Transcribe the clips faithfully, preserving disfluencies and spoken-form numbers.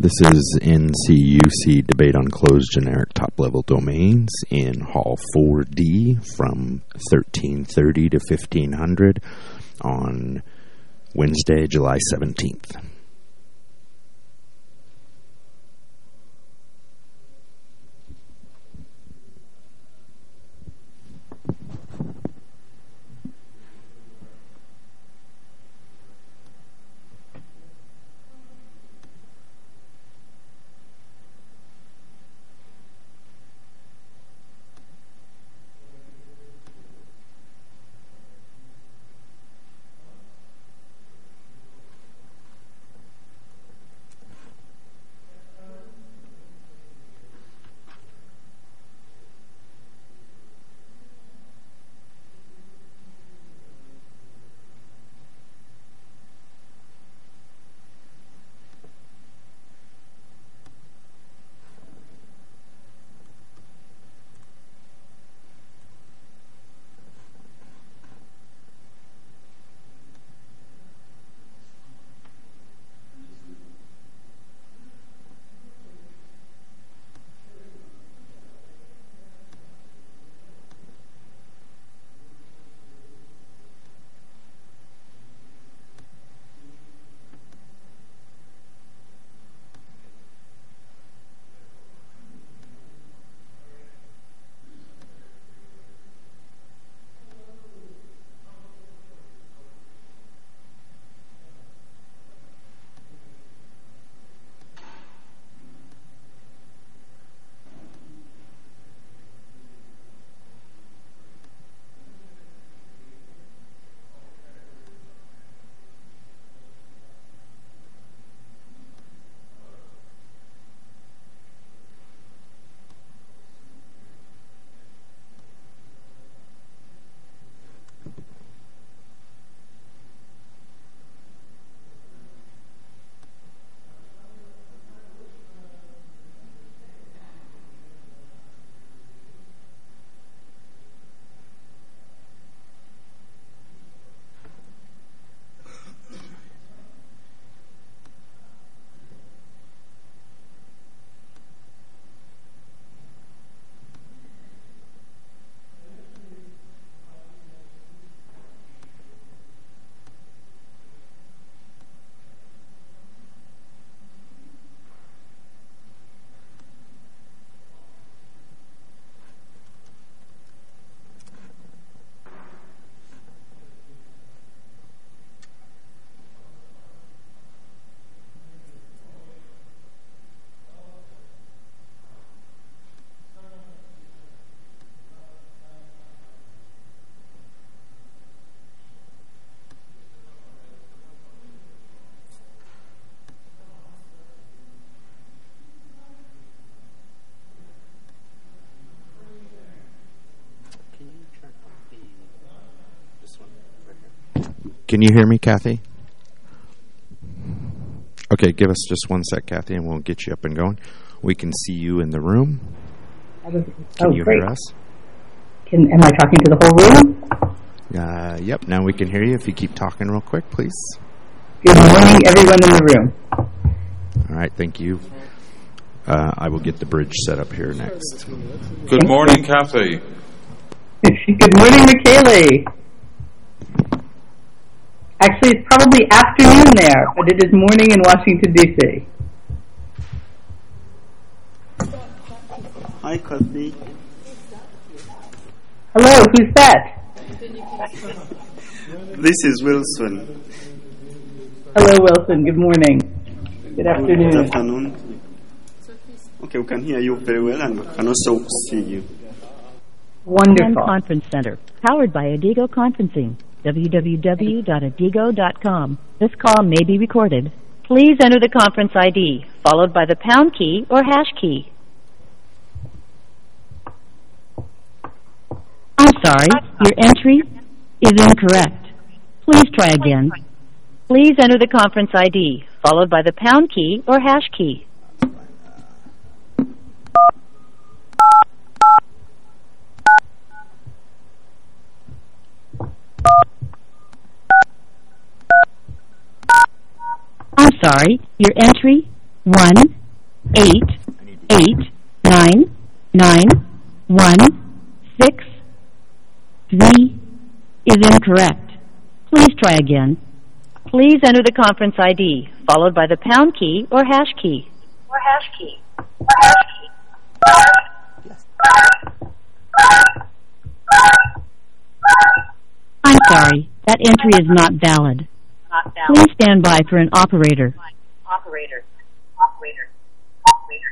This is N C U C Debate on Closed Generic Top-Level Domains in Hall four D from thirteen thirty to fifteen hundred on Wednesday, July seventeenth. Can you hear me, Kathy? Okay, give us just one sec, Kathy, and we'll get you up and going. We can see you in the room. Can oh, you great. hear us? Can, am I talking to the whole room? Uh, yep, now we can hear you. If you keep talking real quick, please. Good morning, everyone in the room. All right, thank you. Uh, I will get the bridge set up here next. Good morning, Kathy. Good morning, McKaylee. Actually, it's probably afternoon there, but it is morning in Washington, D C Hi, Kathy. Hello, who's that? This is Wilson. Hello, Wilson. Good morning. Good afternoon. Good afternoon. Okay, we can hear you very well, and we can also see you. Wonderful. Conference Center, powered by Adigo Conferencing. w w w dot adigo dot com. This call may be recorded. Please enter the conference I D, followed by the pound key or hash key. I'm sorry, your entry is incorrect. Please try again. Please enter the conference I D, followed by the pound key or hash key. I'm sorry, your entry, one eight eight nine nine one six three is incorrect. Please try again. Please enter the conference I D, followed by the pound key or hash key. Or hash key. Or hash key. I'm sorry, that entry is not valid. Not valid. Please stand by for an operator. Operator. Operator. Operator.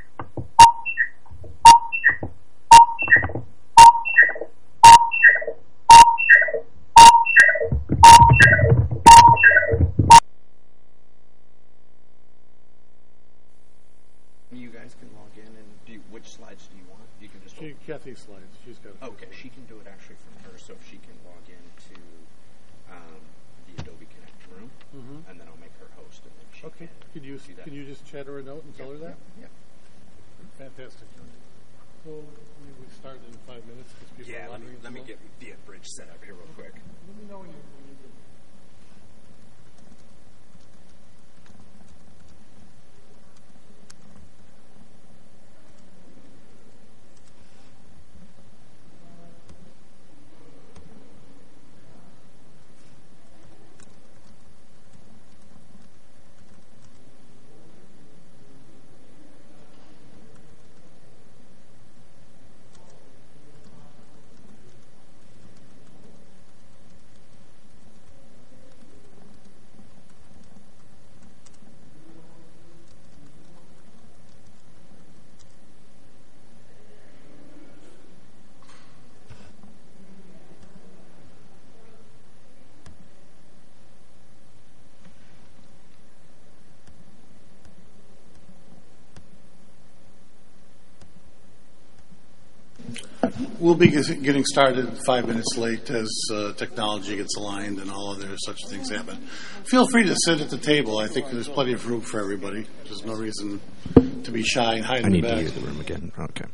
You guys can log in and do which slides do you want? You can just she, Kathy's slides. She's got. Okay, she can do it actually from her, so she can log into um, the Adobe Connect room, mm-hmm. and then I'll make her host, and then she okay. can. Could you do that. Can you just chat her a note and tell yeah, her that? Yeah. yeah. Fantastic. So we, we start in five minutes because people yeah, are let me, let me get the bridge set up here real quick. Let me know when you. When you get We'll be getting started five minutes late as uh, technology gets aligned and all other such things happen. Feel free to sit at the table. I think there's plenty of room for everybody. There's no reason to be shy and hide I in the need back. to use the room again. Okay.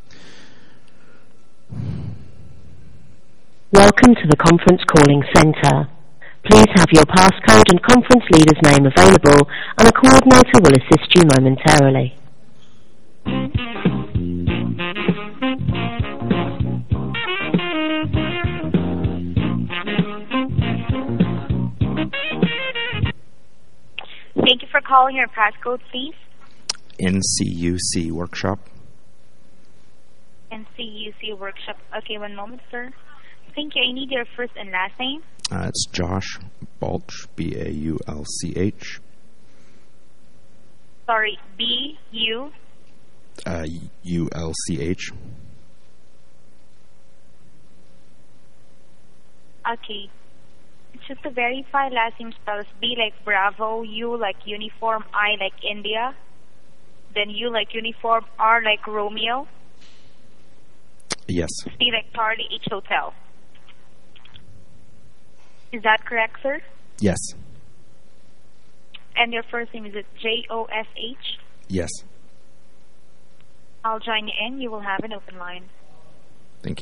Welcome to the conference calling center. Please have your passcode and conference leader's name available, and a coordinator will assist you momentarily. Thank you for calling. Your passcode, please. N C U C workshop. N C U C workshop. Okay, one moment, sir. Thank you. I need your first and last name. Uh, it's Josh Balch, B A U L C H. Sorry, B U. Uh, U L C H. Okay. Just to verify, last name spells B like Bravo, U like uniform, I like India, then U like uniform, R like Romeo. Yes. C like Charlie, H Hotel. Is that correct, sir? Yes. And your first name, is it J O S H? Yes. I'll join you in. You will have an open line. Thank you.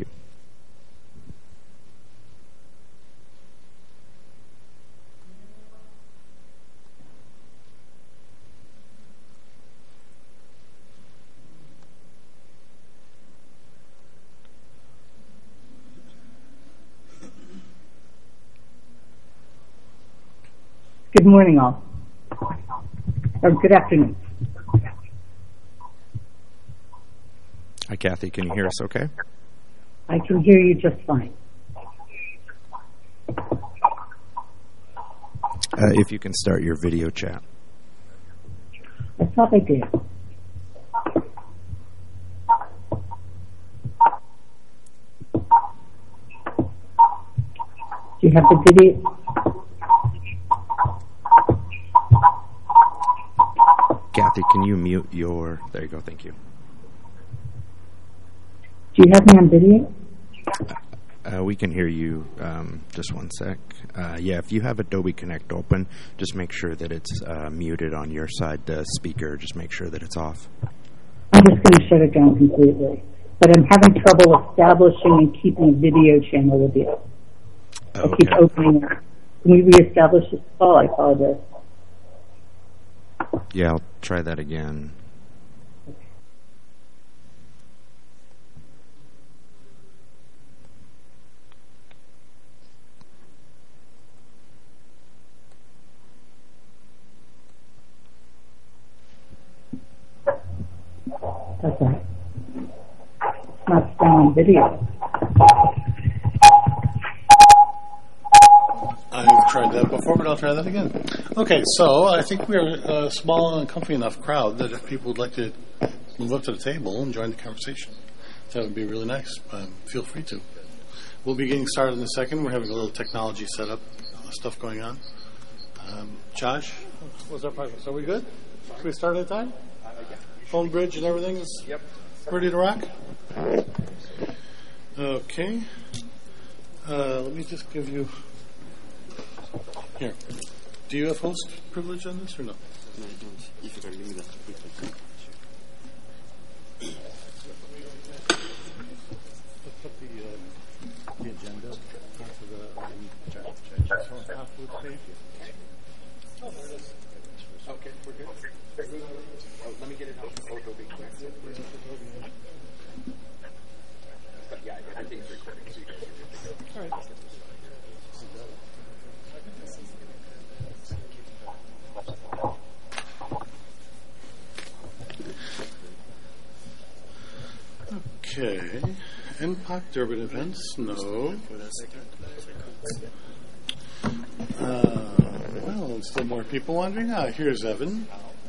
Good morning, all. Or good afternoon. Hi, Kathy. Can you hear us okay? I can hear you just fine. Uh, if you can start your video chat. I thought I did. Do you have the video? Kathy, can you mute your... There you go. Thank you. Do you have me on video? Uh, we can hear you. Um, just one sec. Uh, yeah, if you have Adobe Connect open, just make sure that it's uh, muted on your side, the speaker. Just make sure that it's off. I'm just going to shut it down completely. But I'm having trouble establishing and keeping a video channel with you. Okay. I keep opening it. Can we reestablish this call? I apologize. Yeah, I'll try that again. about that. It's not staying on video. I've tried that before, but I'll try that again. Okay, so I think we're a small and comfy enough crowd that if people would like to move up to the table and join the conversation, that would be really nice. Um, feel free to. We'll be getting started in a second. We're having a little technology setup uh, stuff going on. Um, Josh, what's our process? Are we good? Can we start at time? Phone bridge and everything is yep. ready to rock? Okay. Uh, let me just give you... Here. Do you have host privilege on this or no? No, I don't. If you can give me that. Let's put the, uh, the agenda onto the um, chat. Page. Oh, there it is. Okay, we're good. Oh, let me get it out. Oh, it'll be quick. But yeah, everything's recording. So you can hear it. All right. Okay. M POC Durbin events? No. Uh, well, still more people wandering. Ah, here's Evan.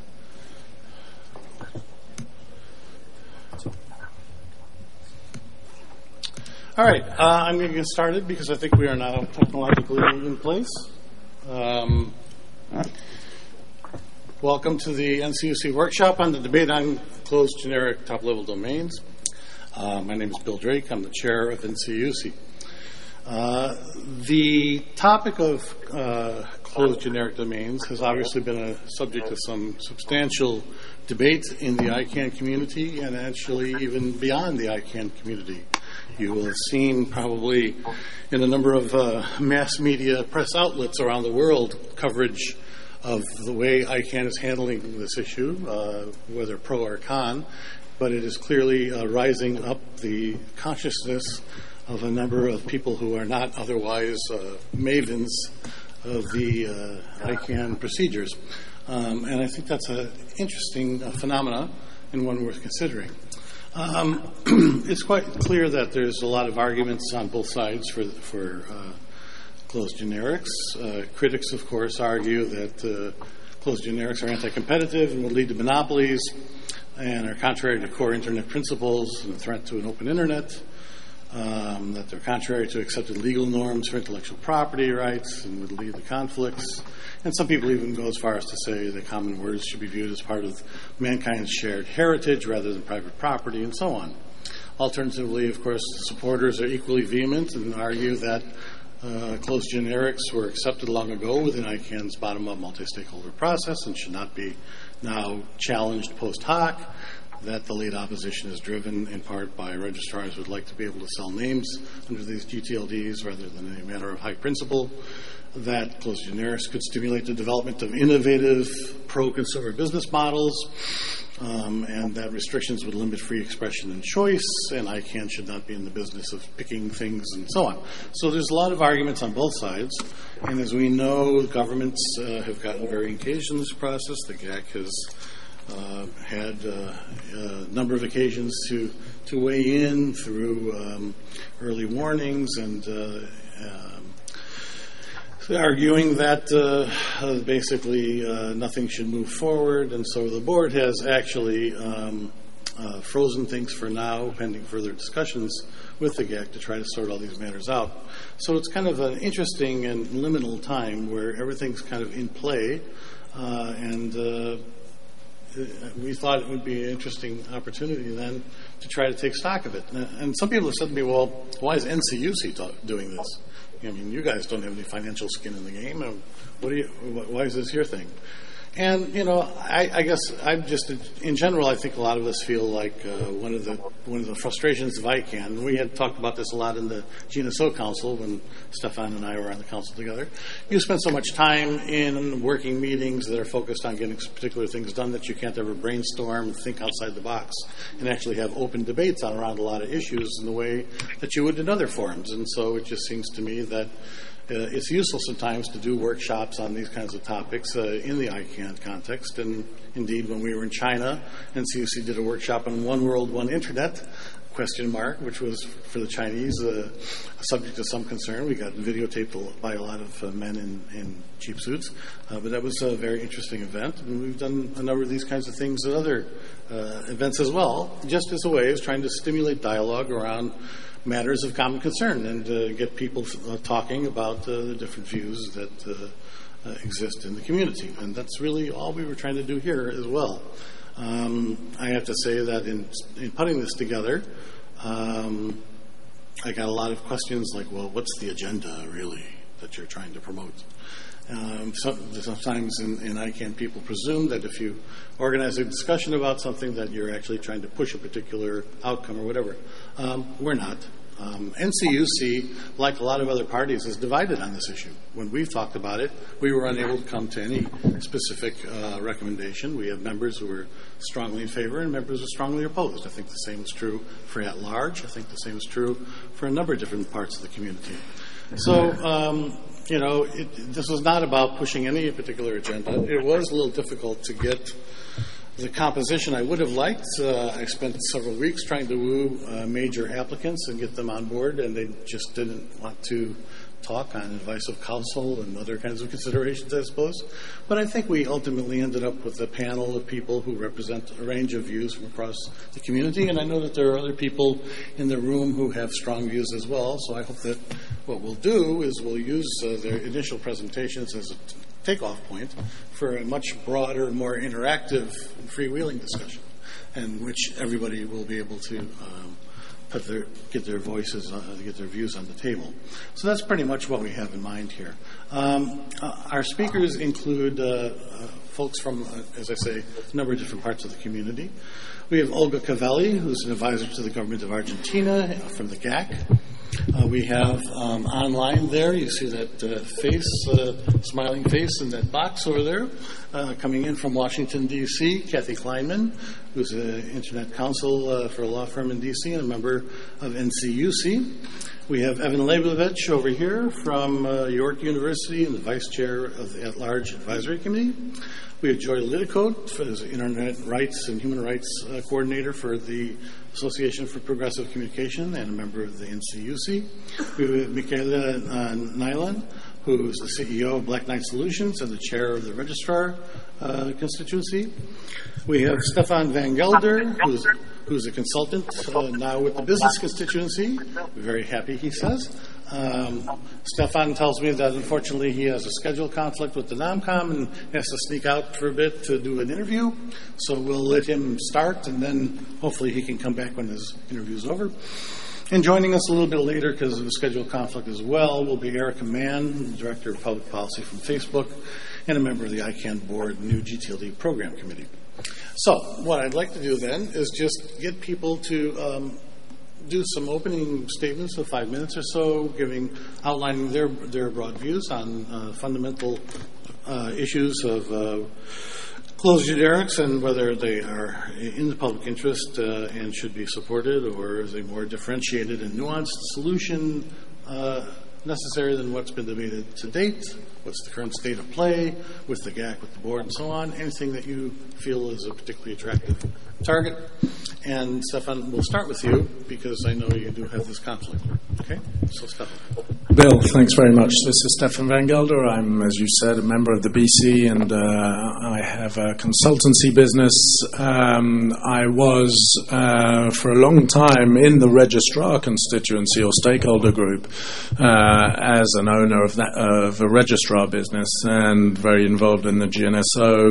All right. Uh, I'm going to get started because I think we are now technologically in place. Um, welcome to the N C U C workshop on the debate on closed generic top-level domains. Uh, my name is Bill Drake. I'm the chair of N C U C. Uh, the topic of uh, closed generic domains has obviously been a subject of some substantial debate in the I CANN community and actually even beyond the I CANN community. You will have seen probably in a number of uh, mass media press outlets around the world coverage of the way I CANN is handling this issue, uh, whether pro or con. But it is clearly uh, rising up the consciousness of a number of people who are not otherwise uh, mavens of the uh, I CANN procedures. Um, and I think that's an interesting uh, phenomena and one worth considering. Um, it's quite clear that there's a lot of arguments on both sides for, for uh, closed generics. Uh, critics, of course, argue that uh, closed generics are anti-competitive and will lead to monopolies and are contrary to core Internet principles and a threat to an open Internet, um, that they're contrary to accepted legal norms for intellectual property rights and would lead to conflicts. And some people even go as far as to say that common words should be viewed as part of mankind's shared heritage rather than private property, and so on. Alternatively, of course, supporters are equally vehement and argue that uh, closed generics were accepted long ago within I CANN's bottom-up multi-stakeholder process and should not be now challenged post hoc, that the late opposition is driven in part by registrars who would like to be able to sell names under these G T L Ds rather than a matter of high principle, that closed generics could stimulate the development of innovative pro-consumer business models, um, and that restrictions would limit free expression and choice, and I CANN should not be in the business of picking things and so on. So there's a lot of arguments on both sides, and as we know, governments uh, have gotten very engaged in this process. The G A C has uh, had uh, a number of occasions to, to weigh in through um, early warnings and uh, um, arguing that uh, uh, basically uh, nothing should move forward, and so the board has actually um, uh, frozen things for now, pending further discussions with the G A C to try to sort all these matters out. So it's kind of an interesting and liminal time where everything's kind of in play, uh, and uh, we thought it would be an interesting opportunity then to try to take stock of it. And some people have said to me, well, why is N C U C doing this? I mean, you guys don't have any financial skin in the game. What do you? Why is this your thing? And you know, I, I guess I'm just in general. I think a lot of us feel like uh, one of the one of the frustrations of I CANN. We had talked about this a lot in the G N S O Council when Stefan and I were on the council together. You spend so much time in working meetings that are focused on getting particular things done that you can't ever brainstorm and think outside the box and actually have open debates on around a lot of issues in the way that you would in other forums. And so it just seems to me that Uh, it's useful sometimes to do workshops on these kinds of topics uh, in the I ICANN context. And indeed, when we were in China, N C U C did a workshop on One World, One Internet, question mark, which was for the Chinese uh, a subject of some concern. We got videotaped by a lot of uh, men in, in cheap suits, uh, but that was a very interesting event. And we've done a number of these kinds of things at other uh, events as well, just as a way of trying to stimulate dialogue around matters of common concern and uh, get people uh, talking about uh, the different views that uh, uh, exist in the community. And that's really all we were trying to do here as well. Um, I have to say that in, in putting this together, um, I got a lot of questions like, well, what's the agenda really that you're trying to promote? Um, some, sometimes in, in ICANN, people presume that if you organize a discussion about something that you're actually trying to push a particular outcome or whatever. Um, we're not. Um, N C U C, like a lot of other parties, is divided on this issue. When we've talked about it, we were unable to come to any specific uh, recommendation. We have members who are strongly in favor and members who are strongly opposed. I think the same is true for at large. I think the same is true for a number of different parts of the community. So, um, you know, it, this was not about pushing any particular agenda. It was a little difficult to get the composition I would have liked. Uh, I spent several weeks trying to woo uh, major applicants and get them on board, and they just didn't want to talk on advice of counsel and other kinds of considerations, I suppose. But I think we ultimately ended up with a panel of people who represent a range of views from across the community, and I know that there are other people in the room who have strong views as well, so I hope that what we'll do is we'll use uh, their initial presentations as a takeoff point for a much broader, more interactive and freewheeling discussion, in which everybody will be able to um, put their, get their voices, uh, get their views on the table. So that's pretty much what we have in mind here. Um, uh, our speakers include uh, uh, folks from, uh, as I say, a number of different parts of the community. We have Olga Cavalli, who's an advisor to the government of Argentina from the G A C. Uh, we have um, online there, you see that uh, face, uh, smiling face in that box over there, uh, coming in from Washington, D C, Kathy Kleinman, who's an Internet counsel uh, for a law firm in D C and a member of N C U C. We have Evan Leibovich over here from uh, York University and the vice chair of the At-Large Advisory Committee. We have Joy Lidicote as Internet Rights and Human Rights uh, Coordinator for the Association for Progressive Communication and a member of the N C U C. We have Michaela uh, Nyland, who is the C E O of Black Knight Solutions and the chair of the Registrar uh, constituency. We have Stefan Van Gelder, who's, who's a consultant uh, now with the business constituency. We're very happy, he says. Um, Stefan tells me that unfortunately he has a schedule conflict with the NOMCOM and has to sneak out for a bit to do an interview. So we'll let him start, and then hopefully he can come back when his interview is over. And joining us a little bit later, because of the schedule conflict as well, will be Erica Mann, Director of Public Policy from Facebook, and a member of the ICANN Board New G T L D Program Committee. So what I'd like to do then is just get people to um, do some opening statements of five minutes or so, giving outlining their their broad views on uh, fundamental uh, issues of uh, closed generics and whether they are in the public interest uh, and should be supported, or is a more differentiated and nuanced solution uh, necessary than what's been debated to date. What's the current state of play with the G A C, with the board, and so on. Anything that you feel is a particularly attractive target. And Stefan, we'll start with you because I know you do have this conflict. Okay? So, Stefan. Bill, thanks very much. This is Stefan Van Gelder. I'm, as you said, a member of the B C, and uh, I have a consultancy business. Um, I was, uh, for a long time, in the registrar constituency or stakeholder group uh, as an owner of that of a registrar business, and very involved in the G N S O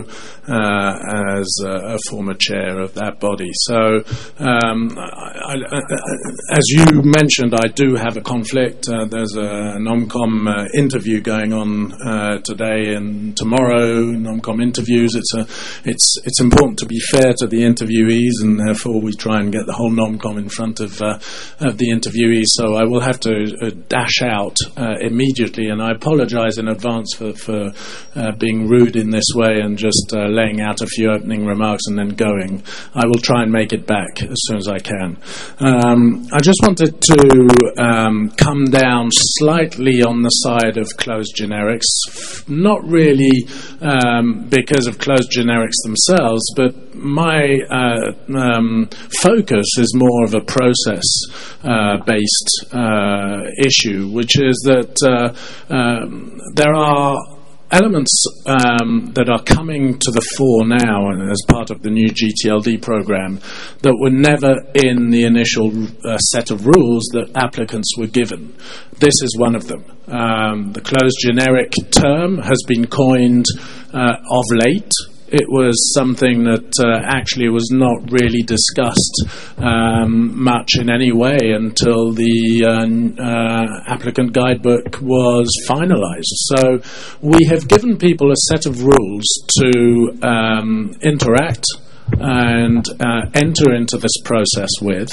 uh, as a, a former chair of that body. So, um, I, I, as you mentioned, I do have a conflict. Uh, there's a NOMCOM uh, interview going on uh, today and tomorrow. NOMCOM interviews. It's a, it's it's important to be fair to the interviewees, and therefore we try and get the whole NOMCOM in front of uh, of the interviewees. So I will have to uh, dash out out uh, immediately, and I apologize in advance for, for uh, being rude in this way and just uh, laying out a few opening remarks and then going. I will try and make it back as soon as I can. Um, I just wanted to um, come down slightly on the side of closed generics, not really um, because of closed generics themselves, but my uh, um, focus is more of a process-based uh, uh, issue, which is that uh, um, there are elements um, that are coming to the fore now and as part of the new G T L D program that were never in the initial uh, set of rules that applicants were given. This is one of them. Um, the closed generic term has been coined uh, of late. It was something that uh, actually was not really discussed um, much in any way until the uh, uh, applicant guidebook was finalized. So we have given people a set of rules to um, interact and uh, enter into this process with,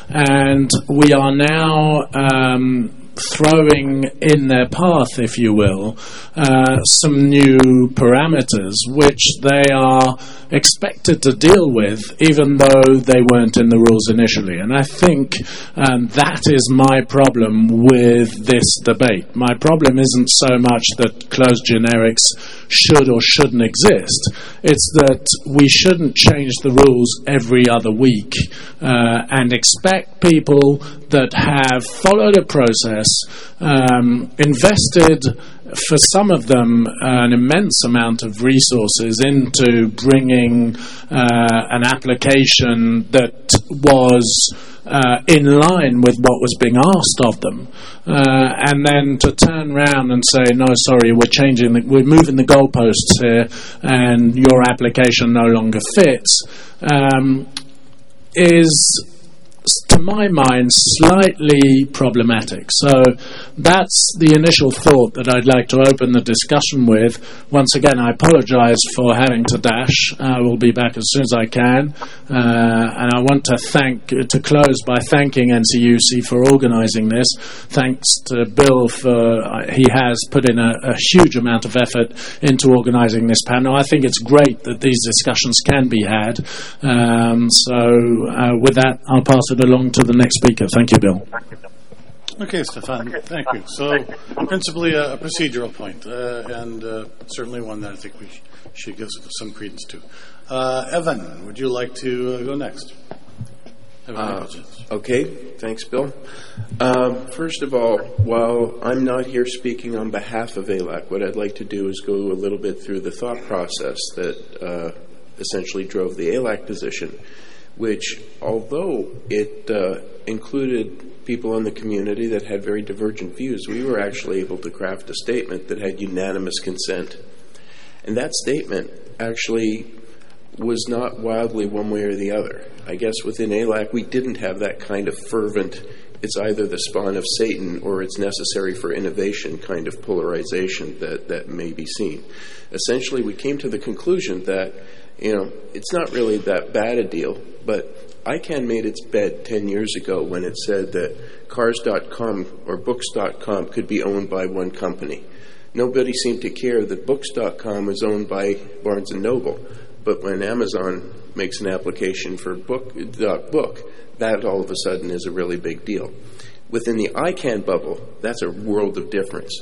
and we are now um, throwing in their path, if you will, uh, some new parameters which they are expected to deal with even though they weren't in the rules initially. And I think um, that is my problem with this debate. My problem isn't so much that closed generics should or shouldn't exist. It's that we shouldn't change the rules every other week uh, and expect people that have followed a process, um, invested for some of them an immense amount of resources into bringing uh, an application that was uh, in line with what was being asked of them, uh, and then to turn around and say, no, sorry, we're changing, the, we're moving the goalposts here, and your application no longer fits, um, is, to my mind, slightly problematic. So that's the initial thought that I'd like to open the discussion with. Once again, I apologize for having to dash. I will be back as soon as I can. Uh, and I want to thank, to close by thanking N C U C for organizing this. Thanks to Bill for, uh, he has put in a, a huge amount of effort into organizing this panel. I think it's great that these discussions can be had. Um, so uh, with that, I'll pass it along to the next speaker. Thank you, Bill. Okay, Stefan, thank you. So, principally a, a procedural point, uh, and uh, certainly one that I think we sh- should give some credence to. Uh, Evan, would you like to uh, go next? Evan, uh, okay, thanks, Bill. Um, first of all, while I'm not here speaking on behalf of A L A C, what I'd like to do is go a little bit through the thought process that uh, essentially drove the A L A C position, which, although it uh, included people in the community that had very divergent views, we were actually able to craft a statement that had unanimous consent. And that statement actually was not wildly one way or the other. I guess within A L A C we didn't have that kind of fervent, it's either the spawn of Satan or it's necessary for innovation kind of polarization that, that may be seen. Essentially, we came to the conclusion that, you know, it's not really that bad a deal, but I CANN made its bed ten years ago when it said that cars dot com or books dot com could be owned by one company. Nobody seemed to care that books dot com was owned by Barnes and Noble, but when Amazon makes an application for book, .book, that all of a sudden is a really big deal. Within the I CANN bubble, that's a world of difference.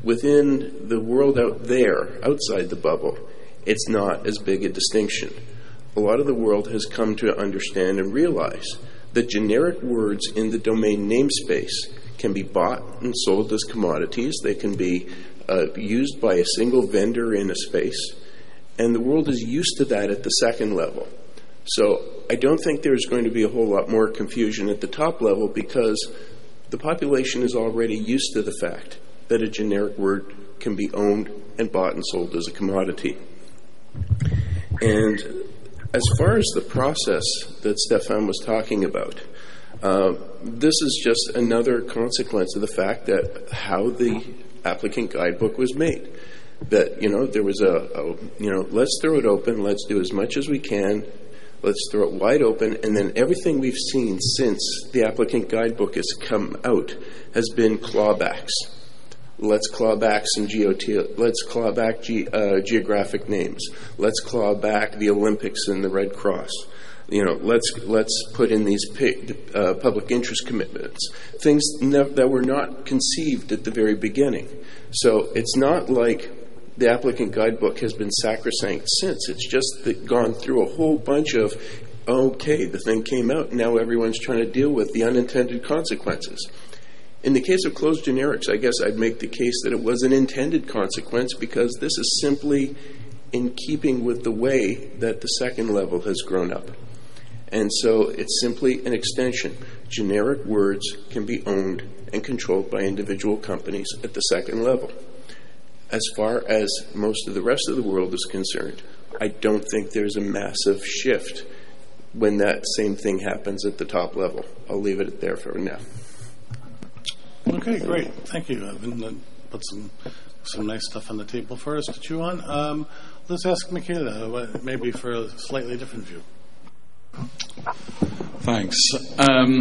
Within the world out there, outside the bubble, it's not as big a distinction. A lot of the world has come to understand and realize that generic words in the domain namespace can be bought and sold as commodities. They can be uh, used by a single vendor in a space, and the world is used to that at the second level. So I don't think there's going to be a whole lot more confusion at the top level because the population is already used to the fact that a generic word can be owned and bought and sold as a commodity. And as far as the process that Stefan was talking about, uh, this is just another consequence of the fact that how the applicant guidebook was made. That, you know, there was a, a, you know, let's throw it open, let's do as much as we can, Let's throw it wide open, and then everything we've seen since the applicant guidebook has come out has been clawbacks. Let's claw back some G O T. Let's claw back ge- uh, geographic names. Let's claw back the Olympics and the Red Cross. You know, let's let's put in these uh, public interest commitments, things ne- that were not conceived at the very beginning. So it's not like the applicant guidebook has been sacrosanct since. It's just that gone through a whole bunch of, okay, the thing came out, now everyone's trying to deal with the unintended consequences. In the case of closed generics, I guess I'd make the case that it was an intended consequence because this is simply in keeping with the way that the second level has grown up. And so it's simply an extension. Generic words can be owned and controlled by individual companies at the second level. As far as most of the rest of the world is concerned, I don't think there's a massive shift when that same thing happens at the top level. I'll leave it there for now. Okay, great. Thank you, Evan. That put some some nice stuff on the table for us to chew on. Um, let's ask Michaela, what, maybe for a slightly different view. Thanks. Um,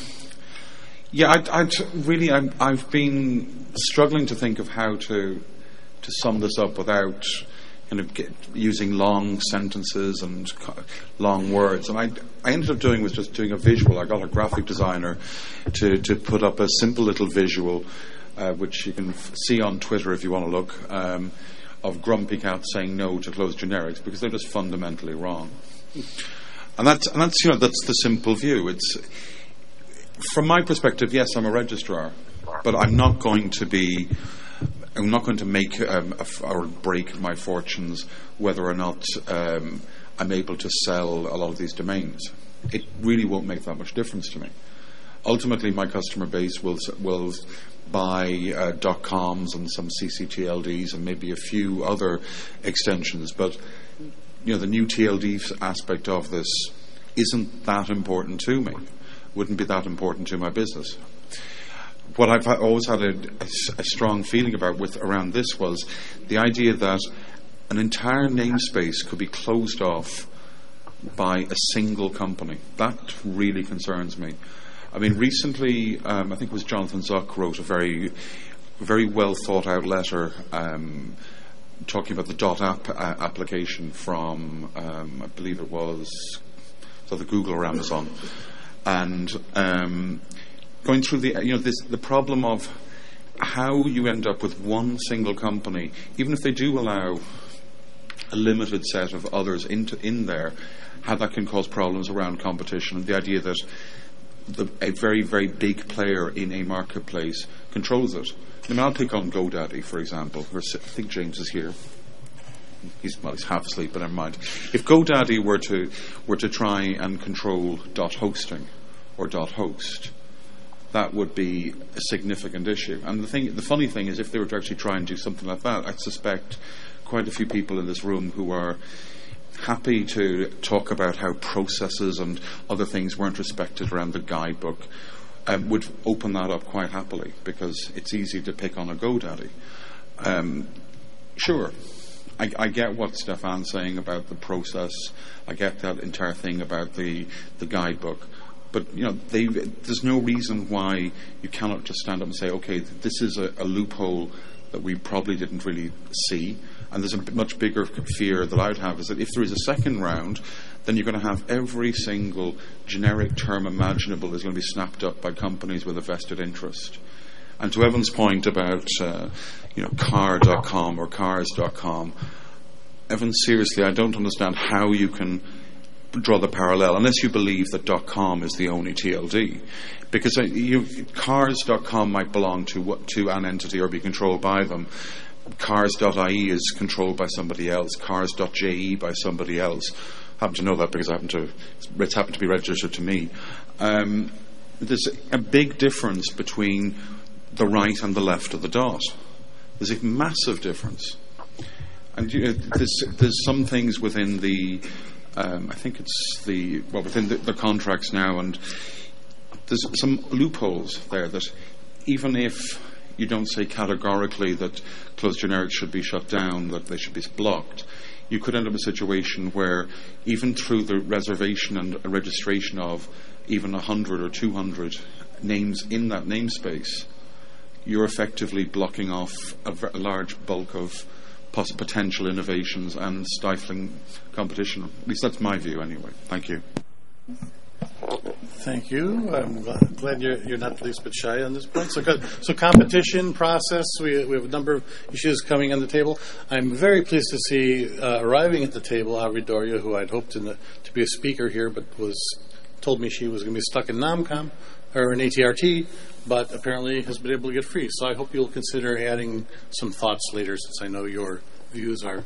yeah, I, I really, I, I've been struggling to think of how to to sum this up without kind of get, using long sentences and co- long words. And I, I ended up doing was just doing a visual. I got a graphic designer to, to put up a simple little visual, uh, which you can f- see on Twitter if you want to look, um, of Grumpy Cat saying no to closed generics because they're just fundamentally wrong. And that's, and that's you know, that's the simple view. It's from my perspective, yes, I'm a registrar, but I'm not going to be I'm not going to make um, a f- or break my fortunes whether or not um, I'm able to sell a lot of these domains. It really won't make that much difference to me. Ultimately, my customer base will will buy uh, .coms and some C C T L Ds and maybe a few other extensions, but you know the new T L D aspect of this isn't that important to me. Wouldn't be that important to my business. What I've always had a, a, a strong feeling about with around this was the idea that an entire namespace could be closed off by a single company. That really concerns me. I mean, recently, um, I think it was Jonathan Zuck wrote a very, very well thought out letter um, talking about the dot app uh, application from, um, I believe it was, so the Google or Amazon, and um, going through the, you know, this, the problem of how you end up with one single company, even if they do allow a limited set of others into in there, how that can cause problems around competition, and the idea that the, a very, very big player in a marketplace controls it. I mean, I'll pick on GoDaddy, for example. I think James is here. He's, well, he's half asleep, but never mind. If GoDaddy were to were to try and control dot hosting or dot host, that would be a significant issue. And the thing, the funny thing is, if they were to actually try and do something like that, I suspect quite a few people in this room who are happy to talk about how processes and other things weren't respected around the guidebook um, would open that up quite happily, because it's easy to pick on a GoDaddy. Um, sure, I, I get what Stefan's saying about the process. I get that entire thing about the the guidebook. But, you know, there's no reason why you cannot just stand up and say, okay, this is a, a loophole that we probably didn't really see. And there's a b- much bigger fear that I would have is that if there is a second round, then you're going to have every single generic term imaginable is going to be snapped up by companies with a vested interest. And to Evan's point about, uh, you know, car dot com or cars dot com, Evan, seriously, I don't understand how you can draw the parallel, unless you believe that .com is the only T L D, because uh, you, cars dot com might belong to what, to an entity or be controlled by them. cars dot I E is controlled by somebody else. cars dot J E by somebody else. I happen to know that because I happen to it's happened to be registered to me. Um, there's a big difference between the right and the left of the dot. There's a massive difference, and you know, there's there's some things within the Um, I think it's the, well, within the, the contracts now, and there's some loopholes there that even if you don't say categorically that closed generics should be shut down, that they should be blocked, you could end up in a situation where even through the reservation and a registration of even one hundred or two hundred names in that namespace, you're effectively blocking off a, v- a large bulk of pos- potential innovations and stifling competition. At least that's my view anyway. Thank you. Thank you. I'm glad, glad you're, you're not the least bit shy on this point. So, good. So competition process, we, we have a number of issues coming on the table. I'm very pleased to see uh, arriving at the table Audrey Doria, who I'd hoped in the, to be a speaker here, but was told me she was going to be stuck in NOMCOM or in A T R T, but apparently has been able to get free. So I hope you'll consider adding some thoughts later, since I know your views are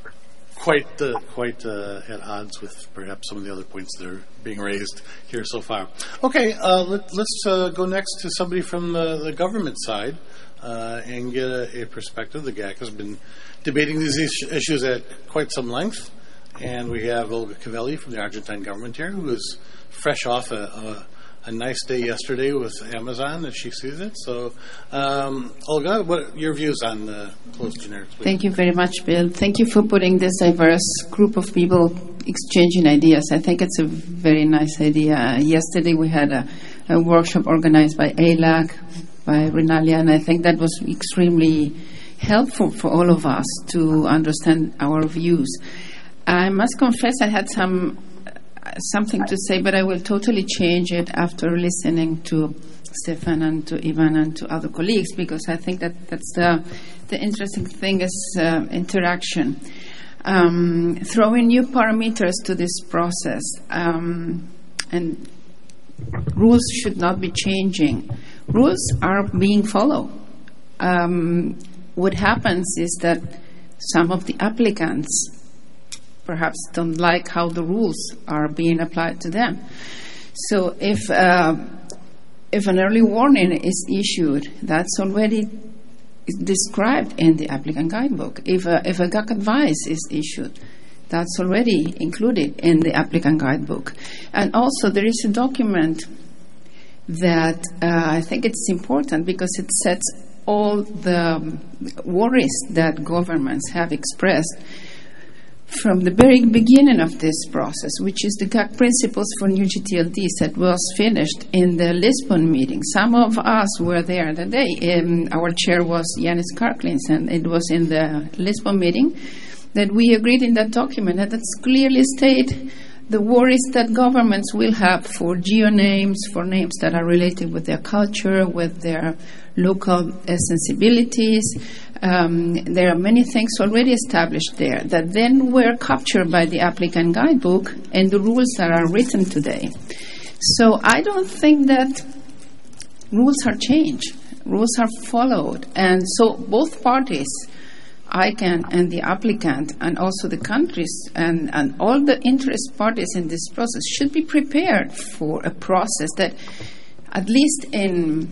quite uh, quite uh, at odds with perhaps some of the other points that are being raised here so far. Okay, uh, let, let's uh, go next to somebody from the, the government side uh, and get a, a perspective. The G A C has been debating these is- issues at quite some length, and we have Olga Cavelli from the Argentine government here, who is fresh off a, a a nice day yesterday with Amazon, as she sees it. So, um, Olga, what are your views on the closed generics, please? Thank you very much, Bill. Thank you for putting this diverse group of people exchanging ideas. I think it's a very nice idea. Uh, yesterday we had a, a workshop organized by A L A C, by Renalia, and I think that was extremely helpful for all of us to understand our views. I must confess I had some something to say, but I will totally change it after listening to Stefan and to Ivan and to other colleagues, because I think that that's the, the interesting thing is uh, interaction. Um, throwing new parameters to this process, um, and rules should not be changing. Rules are being followed. Um, what happens is that some of the applicants perhaps don't like how the rules are being applied to them. So if uh, if an early warning is issued, that's already described in the applicant guidebook. If a, if a G A C advice is issued, that's already included in the applicant guidebook. And also there is a document that uh, I think it's important because it sets all the worries that governments have expressed from the very beginning of this process, which is the G A C principles for new G T L Ds that was finished in the Lisbon meeting. Some of us were there that day. Um, our chair was Yanis Karklins, and it was in the Lisbon meeting that we agreed in that document that it's clearly state the worries that governments will have for geonames, for names that are related with their culture, with their local uh, sensibilities. Um, there are many things already established there that then were captured by the applicant guidebook and the rules that are written today. So I don't think that rules are changed. Rules are followed. And so both parties, I C A N and the applicant, and also the countries and, and all the interest parties in this process should be prepared for a process that, at least in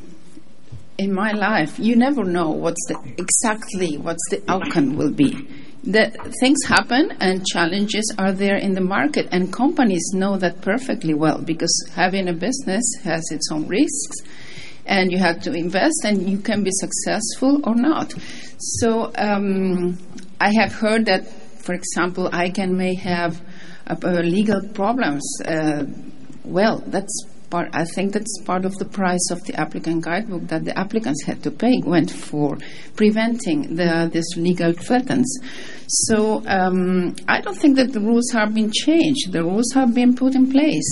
in my life, you never know what's the exactly what's the outcome will be. That things happen and challenges are there in the market, and companies know that perfectly well, because having a business has its own risks, and you have to invest, and you can be successful or not. So um, I have heard that, for example, I C A N may have uh, uh, legal problems. Uh, well, that's part. I think that's part of the price of the applicant guidebook that the applicants had to pay went for preventing the, this legal threats. So um, I don't think that the rules have been changed. The rules have been put in place.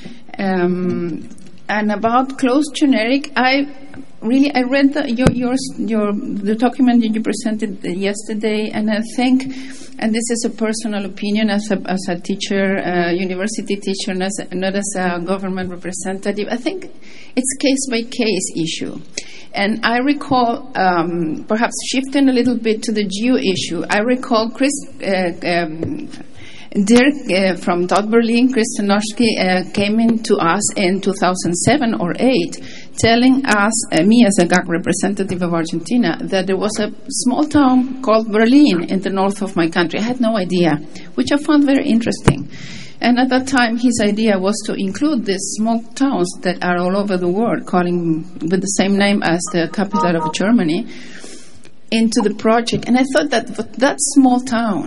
Um, And about closed generic, I really I read the, your your your the document that you presented yesterday, and I think, and this is a personal opinion as a as a teacher, uh, university teacher, and as a, not as a government representative. I think it's case by case issue, and I recall um, perhaps shifting a little bit to the geo issue. I recall Chris. Uh, um, Dirk uh, from Dot Berlin, Kristianowski, uh, came in to us in two thousand seven or eight, telling us, uh, me as a G A C representative of Argentina, that there was a small town called Berlin in the north of my country. I had no idea, which I found very interesting. And at that time, his idea was to include these small towns that are all over the world, calling with the same name as the capital of Germany, into the project. And I thought that that small town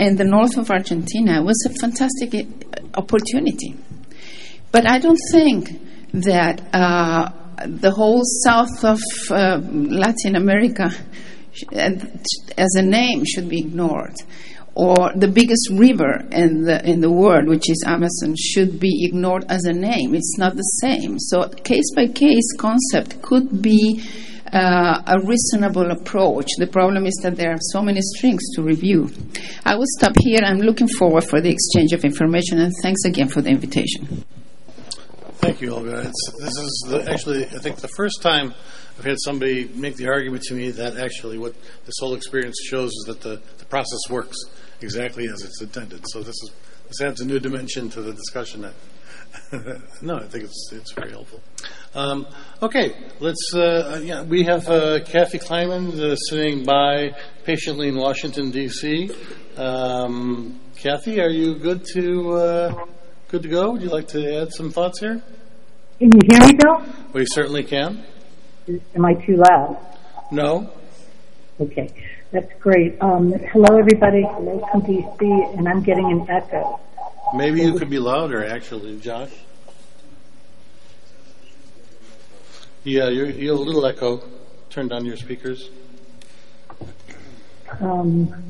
and the north of Argentina was a fantastic opportunity. But I don't think that uh, the whole south of uh, Latin America as a name should be ignored, or the biggest river in the in the world, which is Amazon, should be ignored as a name. It's not the same. So case-by-case concept could be uh, a reasonable approach. The problem is that there are so many strings to review. I will stop here. I'm looking forward for the exchange of information, and thanks again for the invitation. Thank you, Olga. It's, this is the, actually, I think, the first time I've had somebody make the argument to me that actually what this whole experience shows is that the, the process works exactly as it's intended. So this is this adds a new dimension to the discussion. That no, I think it's it's very helpful. Um, okay, let's. Uh, yeah, we have uh, Kathy Kleinman uh, sitting by patiently in Washington D C. Um, Kathy, are you good to? Uh, Good to go? Would you like to add some thoughts here? Can you hear me, Bill? We certainly can. Am I too loud? No. Okay, that's great. Um, hello, everybody. Welcome to D C, and I'm getting an echo. Maybe you could be louder, actually, Josh. Yeah, you're, you have a little echo. Turn down your speakers. Um...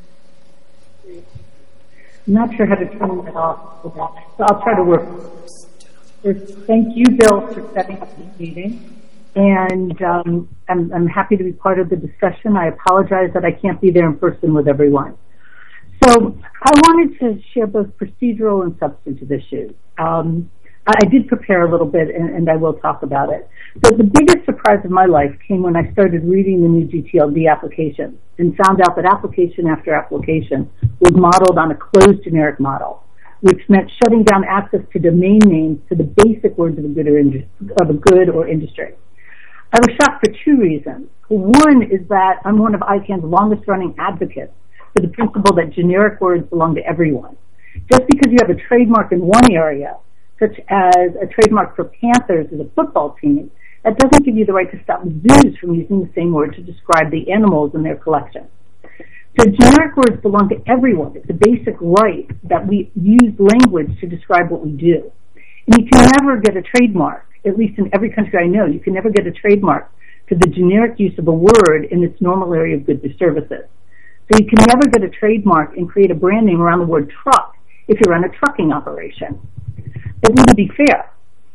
I'm not sure how to turn it off, so I'll try to work. First, thank you, Bill, for setting up this meeting, and um, I'm, I'm happy to be part of the discussion. I apologize that I can't be there in person with everyone. So I wanted to share both procedural and substantive issues. Um, I did prepare a little bit, and, and I will talk about it. But the biggest surprise of my life came when I started reading the new G T L D application and found out that application after application was modeled on a closed generic model, which meant shutting down access to domain names to the basic words of a good or, indus- of a good or industry. I was shocked for two reasons. One is that I'm one of I CANN's longest-running advocates for the principle that generic words belong to everyone. Just because you have a trademark in one area, such as a trademark for Panthers as a football team, that doesn't give you the right to stop zoos from using the same word to describe the animals in their collection. So generic words belong to everyone. It's a basic right that we use language to describe what we do. And you can never get a trademark, at least in every country I know, you can never get a trademark for the generic use of a word in its normal area of goods or services. So you can never get a trademark and create a brand name around the word truck if you run a trucking operation. It wouldn't be fair.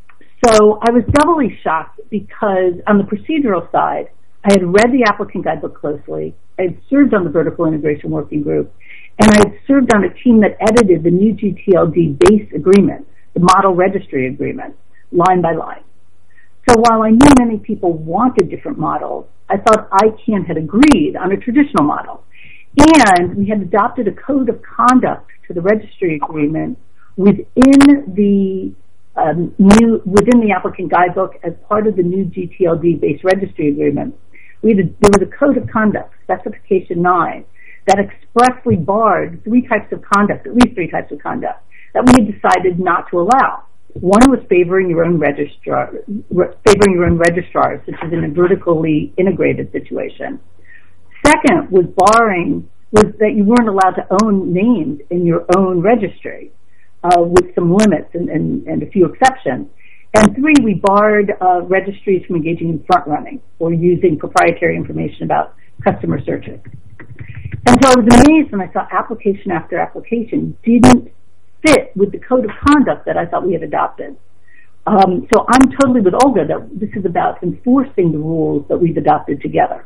So I was doubly shocked because on the procedural side, I had read the applicant guidebook closely, I had served on the vertical integration working group, and I had served on a team that edited the new G T L D base agreement, the model registry agreement, line by line. So while I knew many people wanted different models, I thought I CANN had agreed on a traditional model. And we had adopted a code of conduct to the registry agreement within the um, new within the applicant guidebook as part of the new G T L D base registry agreement. We had a, there was a code of conduct, specification nine, that expressly barred three types of conduct, at least three types of conduct, that we had decided not to allow. One was favoring your own registrar, favoring your own registrars, such as in a vertically integrated situation. Second was barring was that you weren't allowed to own names in your own registry, uh, with some limits and, and, and a few exceptions. And three, we barred uh, registries from engaging in front running or using proprietary information about customer searches. And so I was amazed when I saw application after application didn't fit with the code of conduct that I thought we had adopted. Um, so I'm totally with Olga that this is about enforcing the rules that we've adopted together.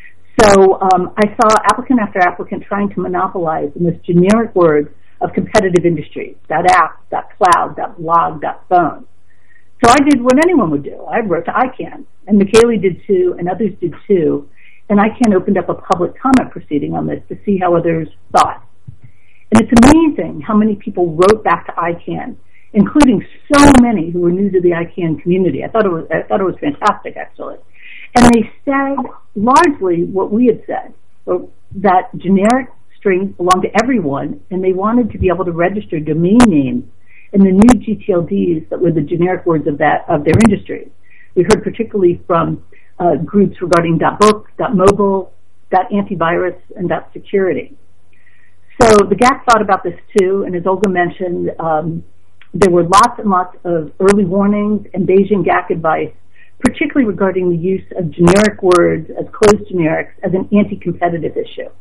So um, I saw applicant after applicant trying to monopolize the most generic words of competitive industries, .app, .cloud, .blog, .phone. So I did what anyone would do. I wrote to I CANN, and Michele did too, and others did too, and I CANN opened up a public comment proceeding on this to see how others thought. And it's amazing how many people wrote back to I CANN, including so many who were new to the I CANN community. I thought it was, I thought it was fantastic, actually. And they said largely what we had said, that generic strings belong to everyone, and they wanted to be able to register domain names in the new G T L Ds that were the generic words of that of their industries. We heard particularly from uh, groups regarding .book, .mobile, .antivirus, and .security. So the G A C thought about this too, and as Olga mentioned, um, there were lots and lots of early warnings and Beijing G A C advice, particularly regarding the use of generic words as closed generics as an anti-competitive issue.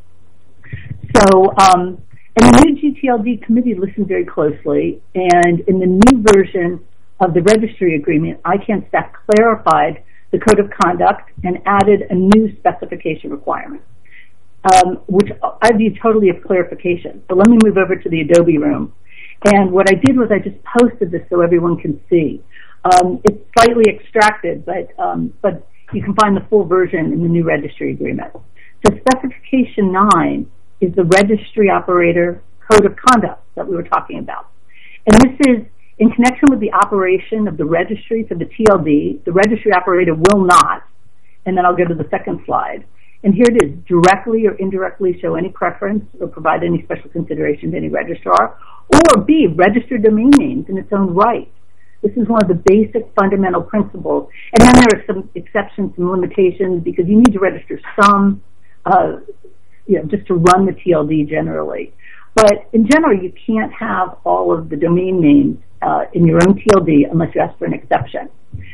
So, um, and the new G T L D committee listened very closely, and in the new version of the registry agreement, ICANN staff clarified the code of conduct and added a new specification requirement, um, which I view totally as clarification. So let me move over to the Adobe room. And what I did was I just posted this so everyone can see. Um, it's slightly extracted, but um, but you can find the full version in the new registry agreement. So specification nine is the registry operator code of conduct that we were talking about. And this is in connection with the operation of the registry for the T L D. The registry operator will not, and then I'll go to the second slide. And here it is, directly or indirectly show any preference or provide any special consideration to any registrar, or B, register domain names in its own right. This is one of the basic fundamental principles. And then there are some exceptions, some limitations, because you need to register some, uh, you know, just to run the T L D generally. But in general, you can't have all of the domain names uh, in your own T L D unless you ask for an exception.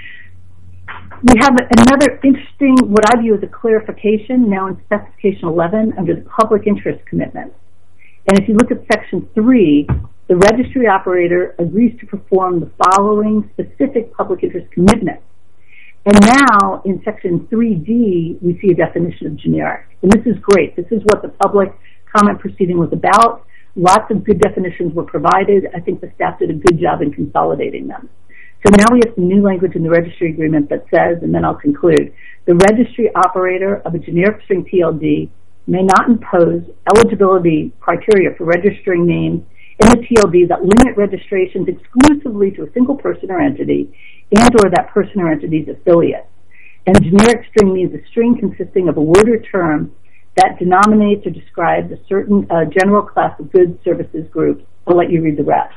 We have another interesting, what I view as a clarification now in specification eleven under the public interest commitment. And if you look at section three, the registry operator agrees to perform the following specific public interest commitment. And now in section three D, we see a definition of generic. And this is great. This is what the public comment proceeding was about. Lots of good definitions were provided. I think the staff did a good job in consolidating them. So now we have some new language in the registry agreement that says, and then I'll conclude, the registry operator of a generic string T L D may not impose eligibility criteria for registering names in the T L D that limit registrations exclusively to a single person or entity and or that person or entity's affiliate. And a generic string means a string consisting of a word or term that denominates or describes a certain uh, general class of goods, services, groups. I'll let you read the rest.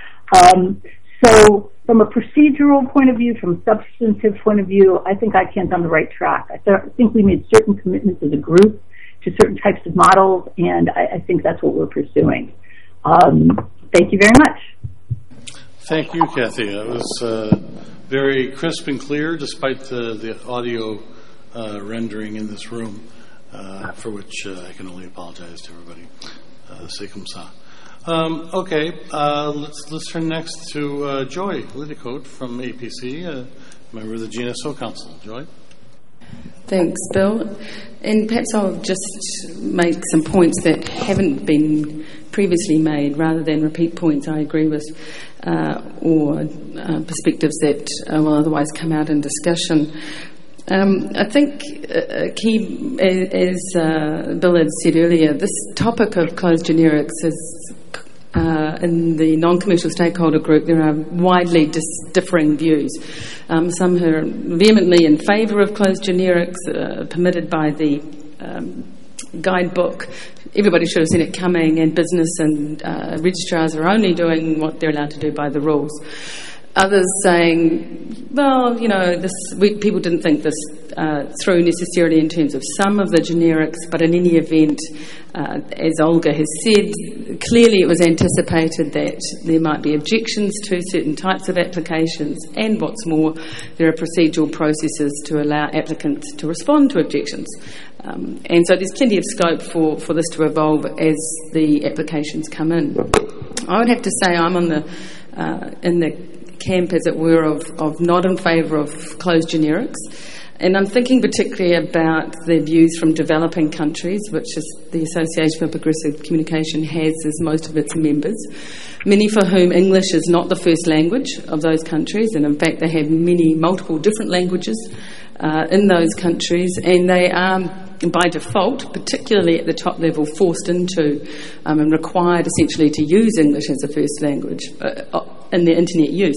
Um, so from a procedural point of view, from a substantive point of view, I think ICANN's on the right track. I th- think we made certain commitments as a group to certain types of models, and I, I think that's what we're pursuing. Um, thank you very much. Thank you, Kathy. It was uh, very crisp and clear, despite the, the audio uh, rendering in this room, uh, for which uh, I can only apologize to everybody. Uh, c'est comme ça. Um, okay, uh, let's let's turn next to uh, Joy Liddicoat from A P C, a member of the G N S O Council. Joy? Thanks, Bill. And perhaps I'll just make some points that haven't been previously made rather than repeat points I agree with uh, or uh, perspectives that uh, will otherwise come out in discussion. Um, I think a key, as uh, Bill had said earlier, this topic of closed generics is Uh, in the non-commercial stakeholder group, there are widely dis- differing views. Um, some who are vehemently in favour of closed generics, uh, permitted by the um, guidebook. Everybody should have seen it coming, and business and uh, registrars are only doing what they're allowed to do by the rules. Others saying, well, you know, this we, people didn't think this uh, through necessarily in terms of some of the generics, but in any event, uh, as Olga has said, clearly it was anticipated that there might be objections to certain types of applications, and what's more, there are procedural processes to allow applicants to respond to objections. Um, and so there's plenty of scope for, for this to evolve as the applications come in. I would have to say I'm on the uh, in the camp, as it were, of, of not in favour of closed generics. And I'm thinking particularly about the views from developing countries, which is the Association for Progressive Communication has as most of its members, many for whom English is not the first language of those countries, and in fact they have many, multiple different languages uh, in those countries, and they are by default, particularly at the top level, forced into um, and required essentially to use English as a first language uh, in their internet use.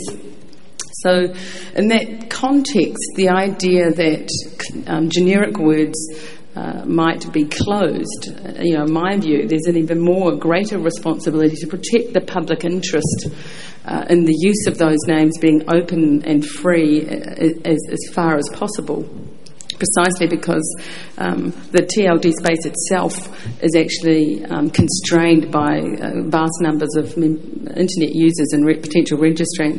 So in that context, the idea that um, generic words uh, might be closed, uh, you know, in my view, there's an even more greater responsibility to protect the public interest uh, in the use of those names being open and free as, as far as possible. precisely because um, the T L D space itself is actually um, constrained by uh, vast numbers of mem- internet users and re- potential registrants.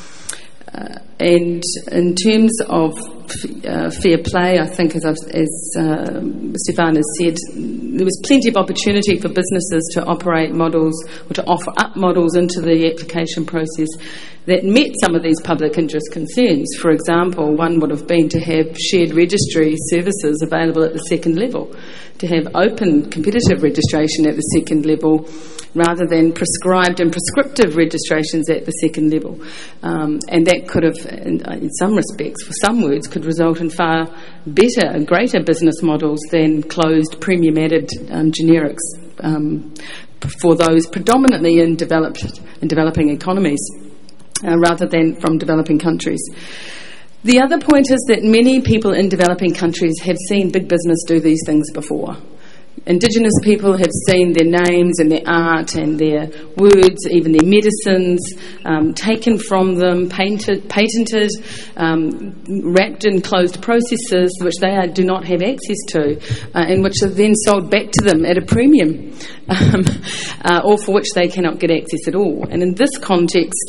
Uh, and in terms of f- uh, fair play, I think, as, I've, as uh, Stefan has said, there was plenty of opportunity for businesses to operate models or to offer up models into the application process that met some of these public interest concerns. For example, one would have been to have shared registry services available at the second level, to have open competitive registration at the second level, rather than prescribed and prescriptive registrations at the second level. Um, and that could have, in, in some respects, for some words, could result in far better and greater business models than closed, premium-added um, generics um, for those predominantly in, developed, in developing economies, uh, rather than from developing countries. The other point is that many people in developing countries have seen big business do these things before. Indigenous people have seen their names and their art and their words, even their medicines, um, taken from them, painted, patented, um, wrapped in closed processes which they are, do not have access to, uh, and which are then sold back to them at a premium, um, uh, or for which they cannot get access at all. And in this context,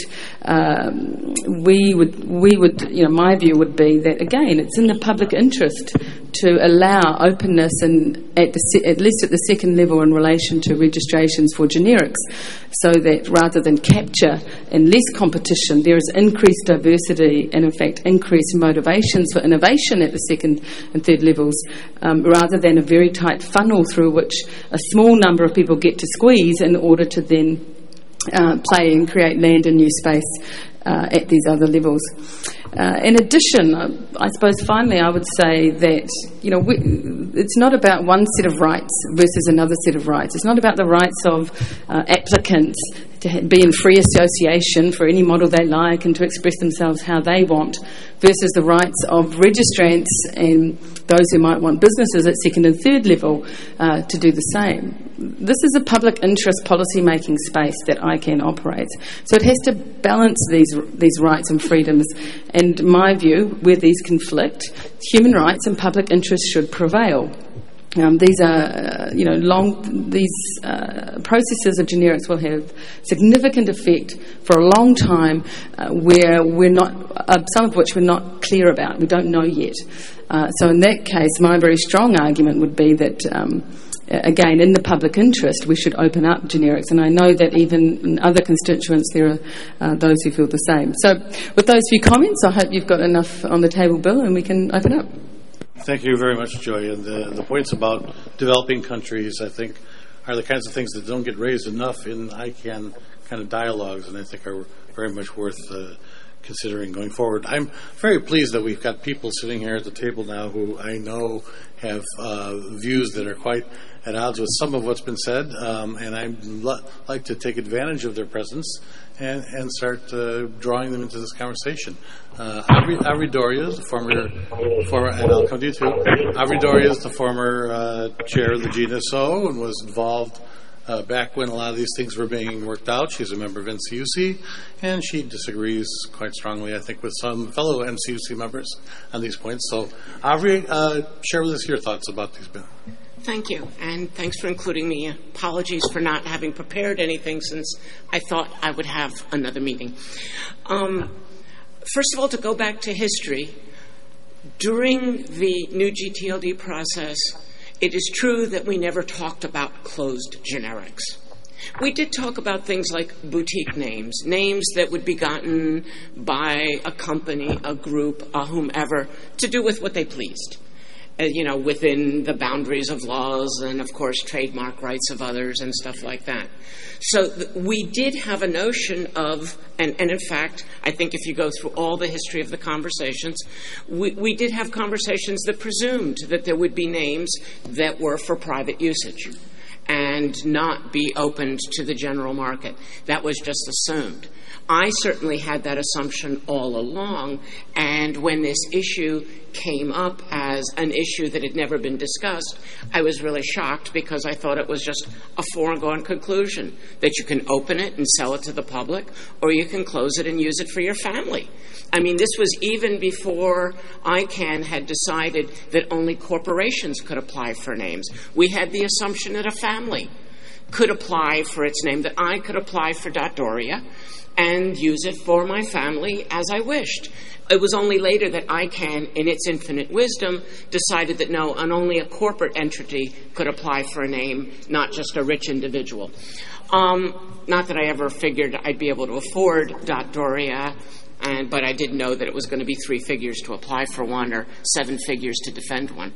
um, we would, we would, you know, my view would be that again, it's in the public interest to allow openness and at the at least at the second level in relation to registrations for generics, so that rather than capture and less competition, there is increased diversity and in fact increased motivations for innovation at the second and third levels, um, rather than a very tight funnel through which a small number of people get to squeeze in order to then uh, play and create land and new space uh, at these other levels. Uh, in addition, uh, I suppose finally I would say that, you know, we, it's not about one set of rights versus another set of rights. It's not about the rights of uh, applicants to ha- be in free association for any model they like and to express themselves how they want, versus the rights of registrants and those who might want businesses at second and third level uh, to do the same. This is a public interest policy-making space that I C A N operates. So it has to balance these these rights and freedoms. And my view, where these conflict, human rights and public interest should prevail. Um, these are, uh, you know, long. These uh, processes of generics will have significant effect for a long time, uh, where we're not, uh, some of which we're not clear about. We don't know yet. Uh, so in that case, my very strong argument would be that, um, again, in the public interest, we should open up generics. And I know that even in other constituents, there are uh, those who feel the same. So with those few comments, I hope you've got enough on the table, Bill, and we can open up. Thank you very much, Joy. And the, the points about developing countries, I think, are the kinds of things that don't get raised enough in I C A N kind of dialogues, and I think are very much worth uh, considering going forward. I'm very pleased that we've got people sitting here at the table now who I know have uh, views that are quite at odds with some of what's been said, um, and I'd lo- like to take advantage of their presence and, and start uh, drawing them into this conversation. Uh, Avi, Avi Doria is the former, former, and I'll come to you too. Avi Doria is the former uh, chair of the G N S O and was involved uh, back when a lot of these things were being worked out. She's a member of N C U C, and she disagrees quite strongly, I think, with some fellow N C U C members on these points. So, Avi, uh, share with us your thoughts about these bills. Thank you, and thanks for including me. Apologies for not having prepared anything since I thought I would have another meeting. Um, first of all, to go back to history, during the new G T L D process, it is true that we never talked about closed generics. We did talk about things like boutique names, names that would be gotten by a company, a group, a whomever, to do with what they pleased. Uh, you know, within the boundaries of laws and, of course, trademark rights of others and stuff like that. So th- we did have a notion of, and, and in fact, I think if you go through all the history of the conversations, we, we did have conversations that presumed that there would be names that were for private usage and not be opened to the general market. That was just assumed. I certainly had that assumption all along, and when this issue came up as an issue that had never been discussed, I was really shocked because I thought it was just a foregone conclusion that you can open it and sell it to the public, or you can close it and use it for your family. I mean, this was even before I CANN had decided that only corporations could apply for names. We had the assumption that a family could apply for its name, that I could apply for .doria and use it for my family as I wished. It was only later that I CANN, in its infinite wisdom, decided that no, and only a corporate entity could apply for a name, not just a rich individual. Um, not that I ever figured I'd be able to afford .doria, and but I did know that it was going to be three figures to apply for one or seven figures to defend one.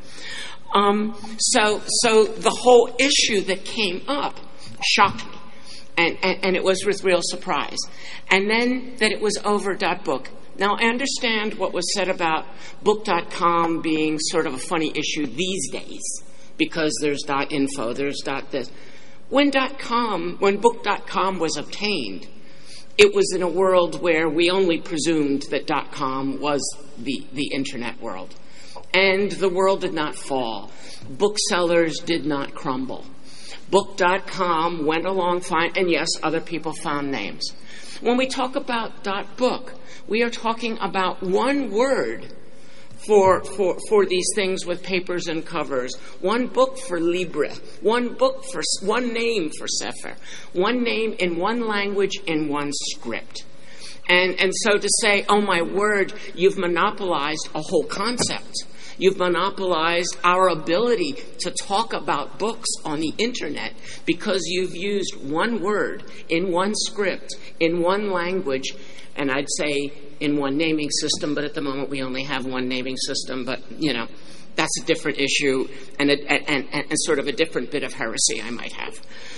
Um, so, so the whole issue that came up shocked me, and, and, and it was with real surprise. And then that it was over .book. Now, I understand what was said about book dot com being sort of a funny issue these days, because there's .info, there's .this. When .com, when book dot com was obtained, it was in a world where we only presumed that .com was the, the internet world. And the world did not fall. Booksellers did not crumble. book dot com went along fine, and yes, other people found names. When we talk about .book, we are talking about one word for, for, for these things with papers and covers. One book for Libre. One book for, one name for Sefer. One name in one language in one script. And, and so to say, oh my word, you've monopolized a whole concept. You've monopolized our ability to talk about books on the internet because you've used one word in one script, in one language, and I'd say in one naming system, but at the moment we only have one naming system, but, you know, that's a different issue and, a, and, and, and sort of a different bit of heresy I might have.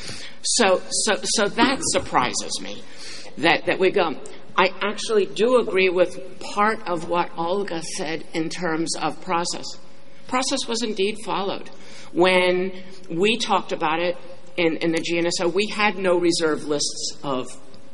So, so, so that surprises me, that, that we go... I actually do agree with part of what Olga said in terms of process. Process was indeed followed. When we talked about it in, in the G N S O, we had no reserve lists of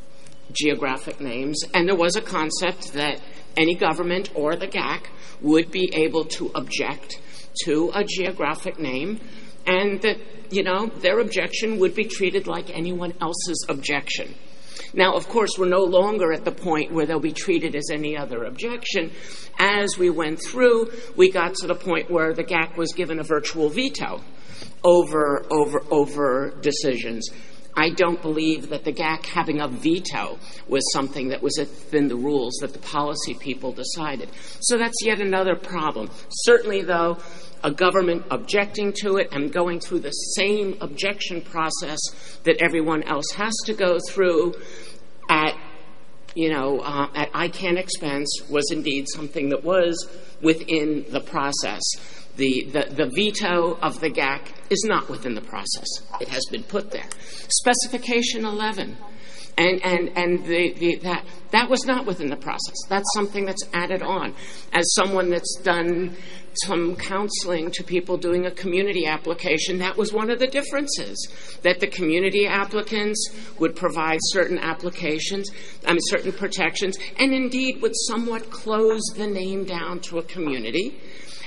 geographic names, and there was a concept that any government or the G A C would be able to object to a geographic name, and that, you know, their objection would be treated like anyone else's objection. Now, of course, we're no longer at the point where they'll be treated as any other objection. As we went through, we got to the point where the G A C was given a virtual veto over, over, over decisions. I don't believe that the G A C having a veto was something that was within the rules that the policy people decided. So that's yet another problem. Certainly, though, a government objecting to it and going through the same objection process that everyone else has to go through at, you know, uh, at I CANN expense was indeed something that was within the process. The, the, the veto of the G A C is not within the process. It has been put there. Specification eleven. And, and, and the, the, that, that was not within the process. That's something that's added on. As someone that's done some counseling to people doing a community application, that was one of the differences, that the community applicants would provide certain applications, I mean, certain protections, and indeed would somewhat close the name down to a community.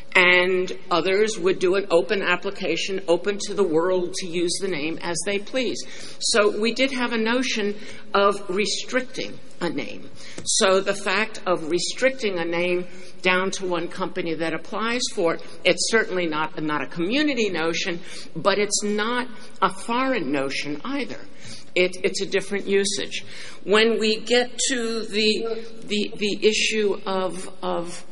And others would do an open application, open to the world to use the name as they please. So we did have a notion of restricting a name. So the fact of restricting a name down to one company that applies for it, it's certainly not, not a community notion, but it's not a foreign notion either. It, it's a different usage. When we get to the, the, the issue of... of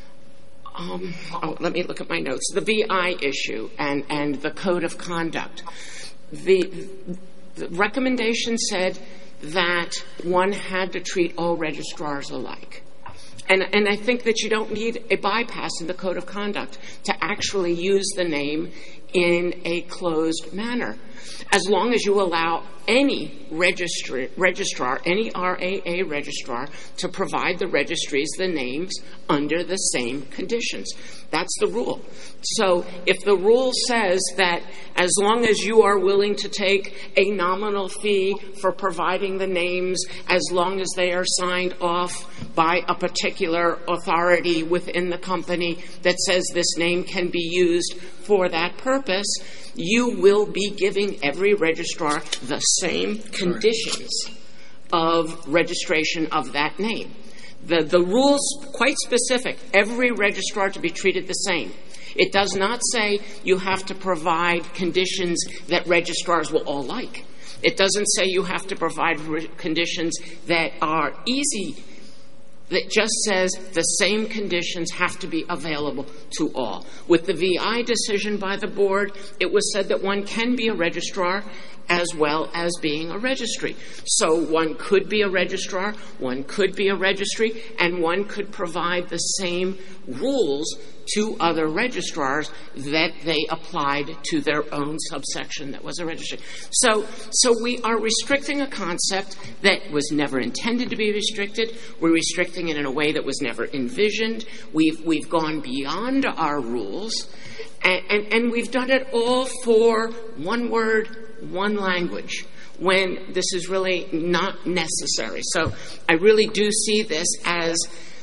Um, oh, let me look at my notes. The V I issue and, and the code of conduct. The, the recommendation said that one had to treat all registrars alike. And, and I think that you don't need a bypass in the code of conduct to actually use the name in a closed manner, as long as you allow any registrar, registrar, any R A A registrar, to provide the registries the names under the same conditions. That's the rule. So if the rule says that as long as you are willing to take a nominal fee for providing the names, as long as they are signed off by a particular authority within the company that says this name can be used for that purpose, you will be giving every registrar the same conditions of registration of that name. The, the rule's quite specific. Every registrar to be treated the same. It does not say you have to provide conditions that registrars will all like. It doesn't say you have to provide re- conditions that are easy. That just says the same conditions have to be available to all. With the V I decision by the board, it was said that one can be a registrar as well as being a registry. So one could be a registrar, one could be a registry, and one could provide the same rules to other registrars that they applied to their own subsection that was a registry. So, so we are restricting a concept that was never intended to be restricted. We're restricting it in a way that was never envisioned. We've, we've gone beyond our rules, and, and, and we've done it all for one word, one language, when this is really not necessary. So I really do see this as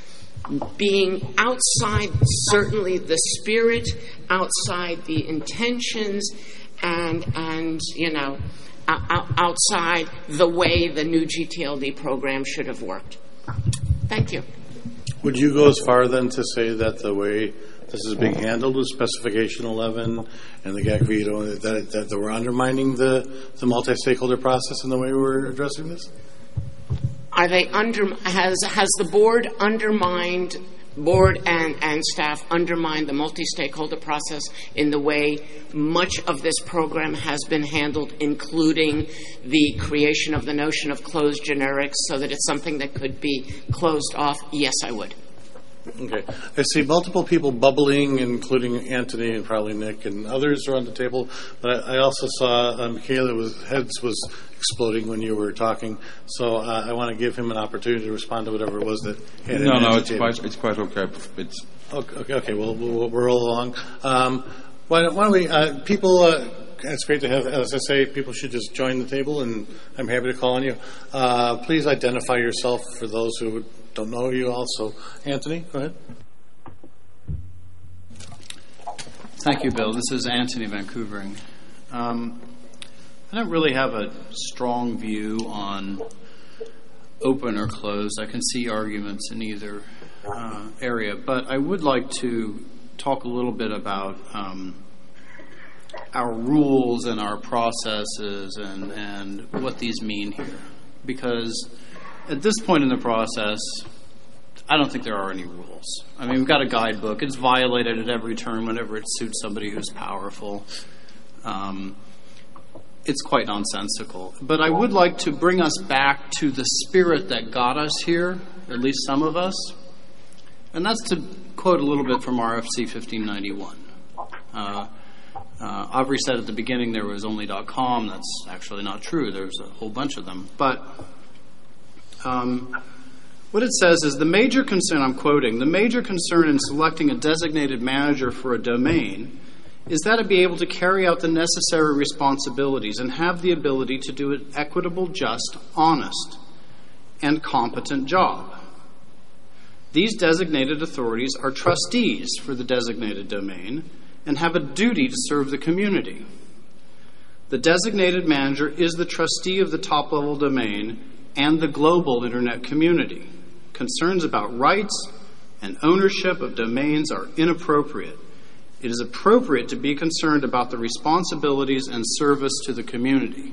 being outside, certainly, the spirit, outside the intentions, and, and you know, outside the way the new G T L D program should have worked. Thank you. Would you go as far then to say that the way this is being handled with specification eleven and the G A C veto, that, that, that we're undermining the, the multi-stakeholder process in the way we're addressing this? Are they under, has, has the board undermined, board and, and staff undermined the multi-stakeholder process in the way much of this program has been handled, including the creation of the notion of closed generics so that it's something that could be closed off? Yes, I would. Okay. I see multiple people bubbling, including Anthony and probably Nick and others around the table. But I, I also saw uh, Michaela was heads was exploding when you were talking. So uh, I want to give him an opportunity to respond to whatever it was that. Had no, no, it's quite, it's quite okay. It's okay. Okay, okay. Well, we'll, we'll roll along. Um, why, don't, why don't we? Uh, people. Uh, It's great to have, as I say, people should just join the table, and I'm happy to call on you. Uh, please identify yourself for those who don't know you also. Anthony, go ahead. Thank you, Bill. This is Anthony Vancouvering. Um, I don't really have a strong view on open or closed. I can see arguments in either uh, area, but I would like to talk a little bit about um, our rules and our processes and, and what these mean here. Because at this point in the process, I don't think there are any rules. I mean, we've got a guidebook. It's violated at every turn whenever it suits somebody who's powerful. Um, it's quite nonsensical. But I would like to bring us back to the spirit that got us here, at least some of us. And that's to quote a little bit from R F C fifteen ninety-one. Uh, Uh, Aubrey said at the beginning there was only .com. That's actually not true. There's a whole bunch of them. But um, what it says is the major concern, I'm quoting, the major concern in selecting a designated manager for a domain is that it be able to carry out the necessary responsibilities and have the ability to do an equitable, just, honest, and competent job. These designated authorities are trustees for the designated domain and have a duty to serve the community. The designated manager is the trustee of the top-level domain and the global Internet community. Concerns about rights and ownership of domains are inappropriate. It is appropriate to be concerned about the responsibilities and service to the community.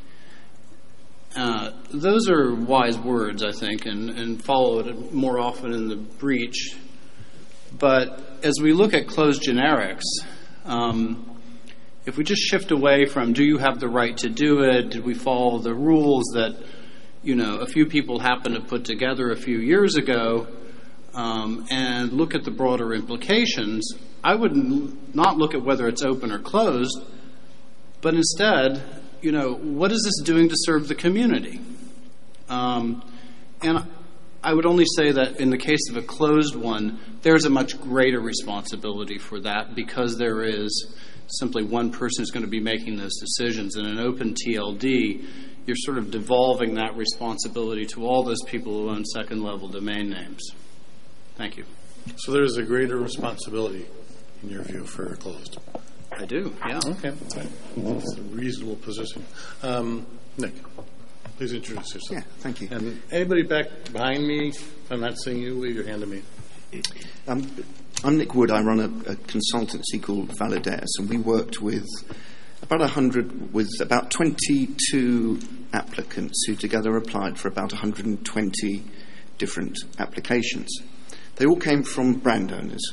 Uh, those are wise words, I think, and, and followed more often in the breach. But as we look at closed generics, um, if we just shift away from do you have the right to do it, did we follow the rules that, you know, a few people happened to put together a few years ago, um, and look at the broader implications, I would n- not look at whether it's open or closed, but instead, you know, what is this doing to serve the community? Um, and I would only say that in the case of a closed one, there's a much greater responsibility for that because there is simply one person who's going to be making those decisions. In an open T L D, you're sort of devolving that responsibility to all those people who own second-level domain names. Thank you. So there is a greater responsibility, in your view, for a closed? I do, yeah. Okay. That's a reasonable position. Um, Nick, please introduce yourself. Yeah, thank you. And anybody back behind me, if I'm not seeing you, wave your hand to me. Um, I'm Nick Wood. I run a, a consultancy called Validares, and we worked with about one hundred, with about twenty-two applicants who together applied for about one hundred twenty different applications. They all came from brand owners.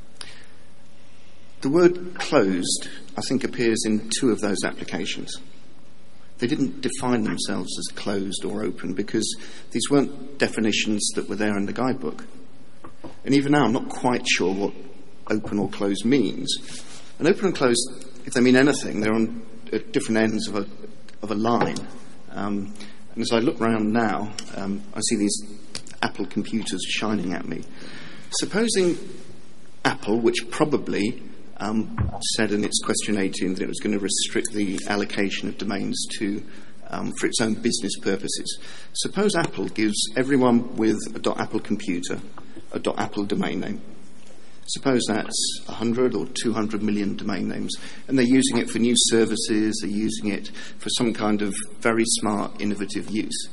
The word closed, I think, appears in two of those applications. They didn't define themselves as closed or open because these weren't definitions that were there in the guidebook. And even now, I'm not quite sure what open or closed means. And open and closed, if they mean anything, they're on at different ends of a of a line. Um, and as I look around now, um, I see these Apple computers shining at me. Supposing Apple, which probably um, said in its question eighteen that it was going to restrict the allocation of domains to um, for its own business purposes. Suppose Apple gives everyone with a .apple computer a .apple domain name. Suppose that's one hundred or two hundred million domain names, and they're using it for new services, they're using it for some kind of very smart, innovative use.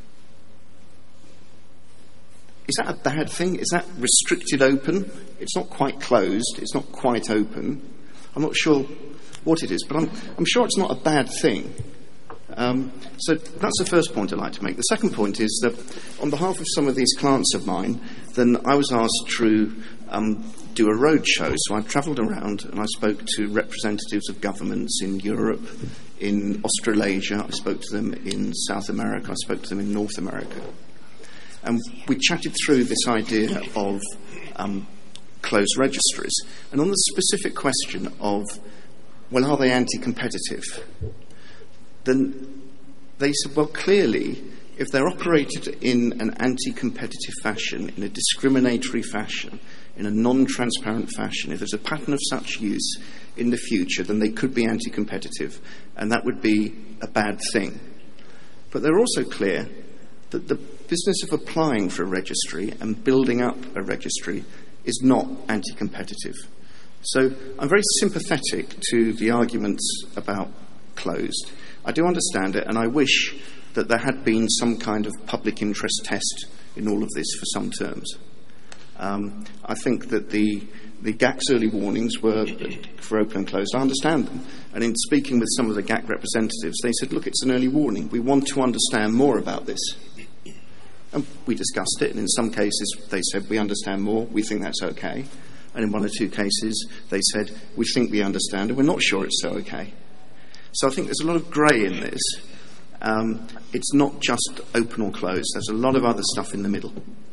Is that a bad thing? Is that restricted open? It's not quite closed, it's not quite open. I'm not sure what it is, but I'm, I'm sure it's not a bad thing. Um, so that's the first point I'd like to make. The second point is that on behalf of some of these clients of mine, then I was asked to um, do a road show. So I travelled around and I spoke to representatives of governments in Europe, in Australasia, I spoke to them in South America, I spoke to them in North America. And we chatted through this idea of um, closed registries. And on the specific question of, well, are they anti-competitive? Then they said, well, clearly, if they're operated in an anti-competitive fashion, in a discriminatory fashion, in a non-transparent fashion, if there's a pattern of such use in the future, then they could be anti-competitive, and that would be a bad thing. But they're also clear that the business of applying for a registry and building up a registry is not anti-competitive. So I'm very sympathetic to the arguments about closed. I do understand it, and I wish that there had been some kind of public interest test in all of this for some terms. Um, I think that the the G A C's early warnings were for open and closed. I understand them. And in speaking with some of the G A C representatives, they said, look, it's an early warning. We want to understand more about this. And we discussed it, and in some cases they said, we understand more, we think that's okay. And in one or two cases they said, we think we understand, and we're not sure it's so okay. So I think there's a lot of grey in this. Um, it's not just open or closed. There's a lot of other stuff in the middle.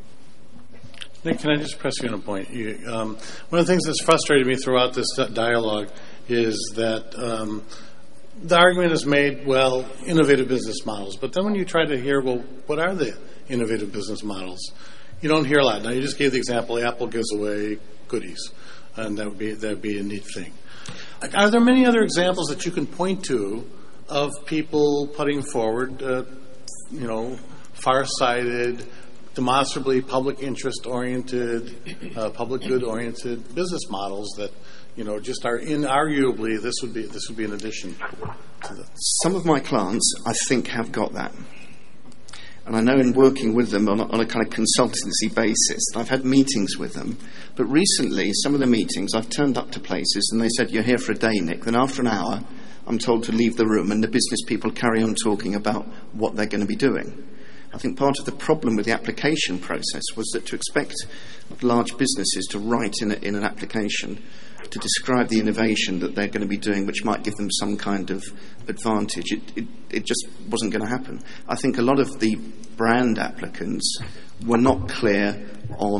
Nick, can I just press you on a point? You, um, one of the things that's frustrated me throughout this dialogue is that um, the argument is made, well, innovative business models. But then when you try to hear, well, what are the innovative business models? You don't hear a lot. Now, you just gave the example, Apple gives away goodies, and that would be that would be a neat thing. Are there many other examples that you can point to of people putting forward, uh, you know, far-sighted, demonstrably public interest-oriented, uh, public good-oriented business models that, you know, just are inarguably this would be this would be an addition to that? Some of my clients, I think, have got that. And I know in working with them on a, on a kind of consultancy basis, I've had meetings with them. But recently, some of the meetings, I've turned up to places and they said, you're here for a day, Nick. Then after an hour, I'm told to leave the room and the business people carry on talking about what they're going to be doing. I think part of the problem with the application process was that to expect large businesses to write in, a, in an application to describe the innovation that they're going to be doing, which might give them some kind of advantage, it, it, it just wasn't going to happen. I think a lot of the brand applicants were not clear on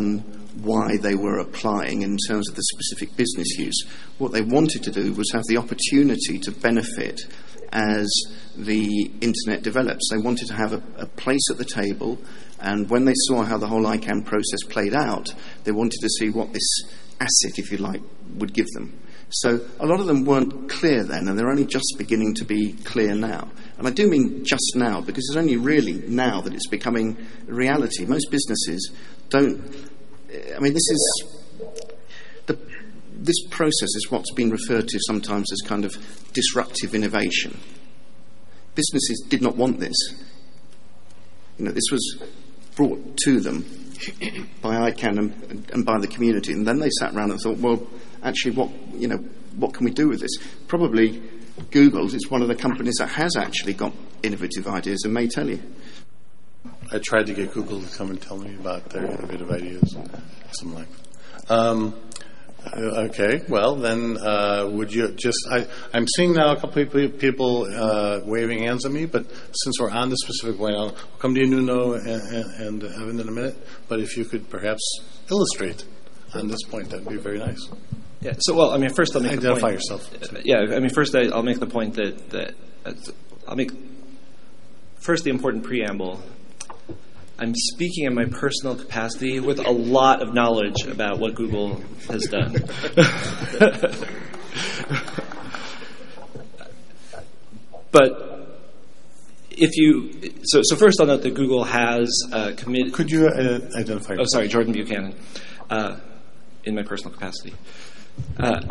why they were applying in terms of the specific business use. What they wanted to do was have the opportunity to benefit as the internet develops. They wanted to have a, a place at the table, and when they saw how the whole I CANN process played out, they wanted to see what this asset, if you like, would give them. So a lot of them weren't clear then, and they're only just beginning to be clear now. And I do mean just now, because it's only really now that it's becoming a reality. Most businesses don't... I mean, this is... The, this process is what's been referred to sometimes as kind of disruptive innovation. Businesses did not want this. You know, this was brought to them by I CANN and, and by the community, and then they sat around and thought, well, actually, what you know, what can we do with this? Probably Google is one of the companies that has actually got innovative ideas and may tell you. I tried to get Google to come and tell me about their innovative ideas, something like that. Um, okay, well then, uh, would you just? I, I'm seeing now a couple of people uh, waving hands at me, but since we're on the specific point, I'll come to you, Nuno, and, and, and Evan in a minute. But if you could perhaps illustrate on this point, that'd be very nice. Yeah. So, well, I mean, first I'll make identify the point, yourself. Yeah. I mean, first I, I'll make the point that that uh, I'll make first the important preamble. I'm speaking in my personal capacity with a lot of knowledge about what Google has done. But if you, so, so first I'll note that Google has uh, committed. Could you uh, identify? Oh, sorry, Jordan Buchanan, uh, in my personal capacity. Uh,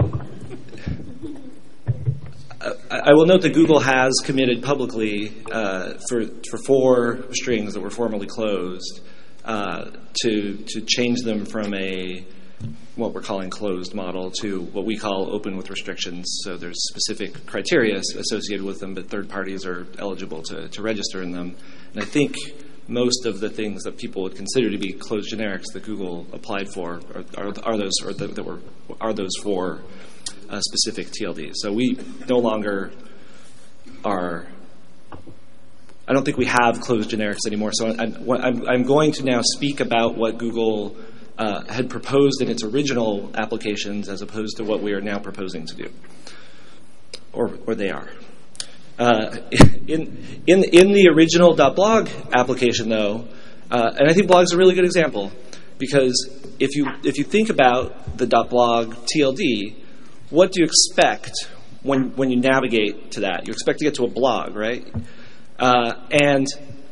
I will note that Google has committed publicly uh, for for four strings that were formerly closed uh, to to change them from a what we're calling closed model to what we call open with restrictions. So there's specific criteria associated with them, but third parties are eligible to, to register in them. And I think most of the things that people would consider to be closed generics that Google applied for are, are, are those or that, that were are those four. Uh, specific T L Ds. So we no longer are, I don't think we have closed generics anymore. So I'm, I'm, I'm going to now speak about what Google uh, had proposed in its original applications as opposed to what we are now proposing to do. Or, or they are. Uh, in, in, in the original .blog application, though, uh, and I think blog's a really good example, because if you, if you think about the .blog T L D, what do you expect when when you navigate to that? You expect to get to a blog, right? Uh, and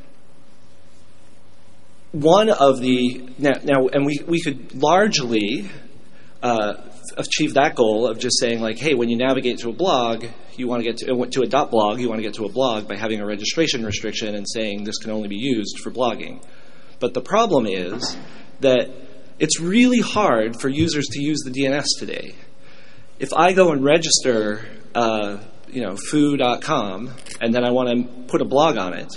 one of the now, now and we, we could largely uh, achieve that goal of just saying like, hey, when you navigate to a blog, you want to get to, to a .blog, you want to get to a blog by having a registration restriction and saying this can only be used for blogging. But the problem is that it's really hard for users to use the D N S today. If I go and register, uh, you know, foo dot com, and then I want to put a blog on it,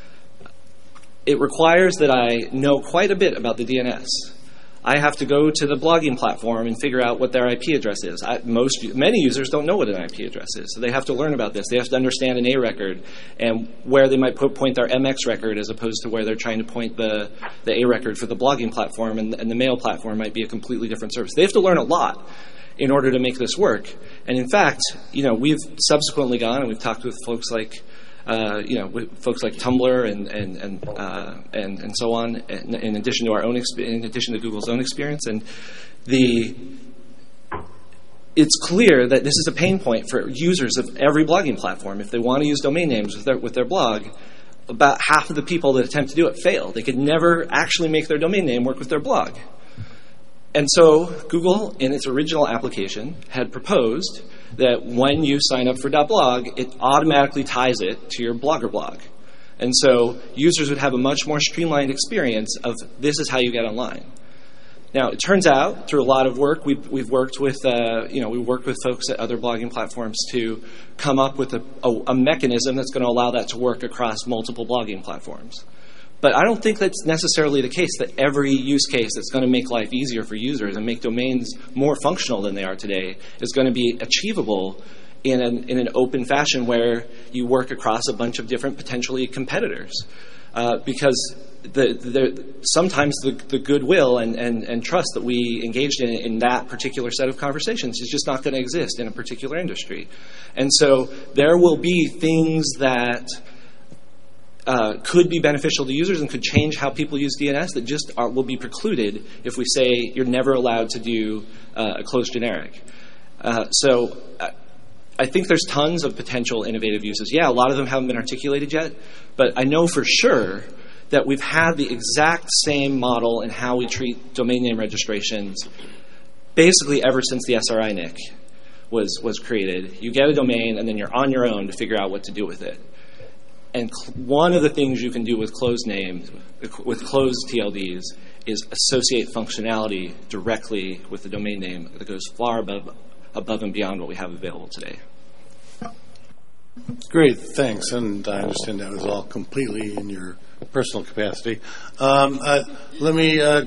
it requires that I know quite a bit about the D N S. I have to go to the blogging platform and figure out what their I P address is. I, most, many users don't know what an I P address is, so they have to learn about this. They have to understand an A record and where they might put, point their M X record as opposed to where they're trying to point the, the A record for the blogging platform, and, and the mail platform might be a completely different service. They have to learn a lot in order to make this work. And in fact, you know, we've subsequently gone and we've talked with folks like, uh, you know, with folks like Tumblr and and and uh, and, and so on. In, in addition to our own, exp- in addition to Google's own experience, and the, it's clear that this is a pain point for users of every blogging platform. If they want to use domain names with their with their blog, about half of the people that attempt to do it fail. They could never actually make their domain name work with their blog. And so Google, in its original application, had proposed that when you sign up for .blog, it automatically ties it to your Blogger blog. And so users would have a much more streamlined experience of this is how you get online. Now, it turns out, through a lot of work, we've, we've worked with, uh, you know, we worked with folks at other blogging platforms to come up with a, a, a mechanism that's going to allow that to work across multiple blogging platforms. But I don't think that's necessarily the case, that every use case that's going to make life easier for users and make domains more functional than they are today is going to be achievable in an, in an open fashion where you work across a bunch of different potentially competitors. uh, because the, the, sometimes the, the goodwill and, and, and trust that we engaged in in that particular set of conversations is just not going to exist in a particular industry. And so there will be things that uh, could be beneficial to users and could change how people use D N S that just are, will be precluded if we say you're never allowed to do uh, a closed generic. Uh, so uh, I think there's tons of potential innovative uses. Yeah, a lot of them haven't been articulated yet, but I know for sure that we've had the exact same model in how we treat domain name registrations basically ever since the S R I N I C was, was created. You get a domain, and then you're on your own to figure out what to do with it. And cl- one of the things you can do with closed names, with closed T L Ds, is associate functionality directly with the domain name that goes far above, above and beyond what we have available today. Great, thanks. And I understand that was all completely in your personal capacity. Um, uh, let me, uh,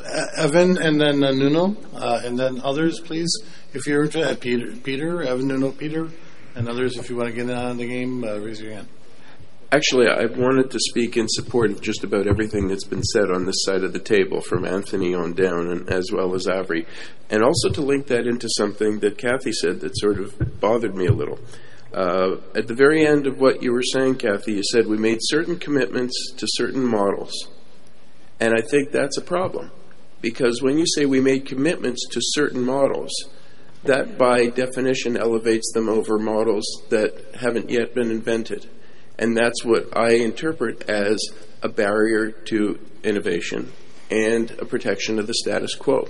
Evan, and then uh, Nuno, uh, and then others, please, if you're interested. Peter, Peter, Evan, Nuno, Peter, and others, if you want to get in on the game, uh, raise your hand. Actually, I wanted to speak in support of just about everything that's been said on this side of the table, from Anthony on down, and as well as Avery, and also to link that into something that Kathy said that sort of bothered me a little. Uh, at the very end of what you were saying, Kathy, you said we made certain commitments to certain models. And I think that's a problem. Because when you say we made commitments to certain models, that by definition elevates them over models that haven't yet been invented. And that's what I interpret as a barrier to innovation and a protection of the status quo.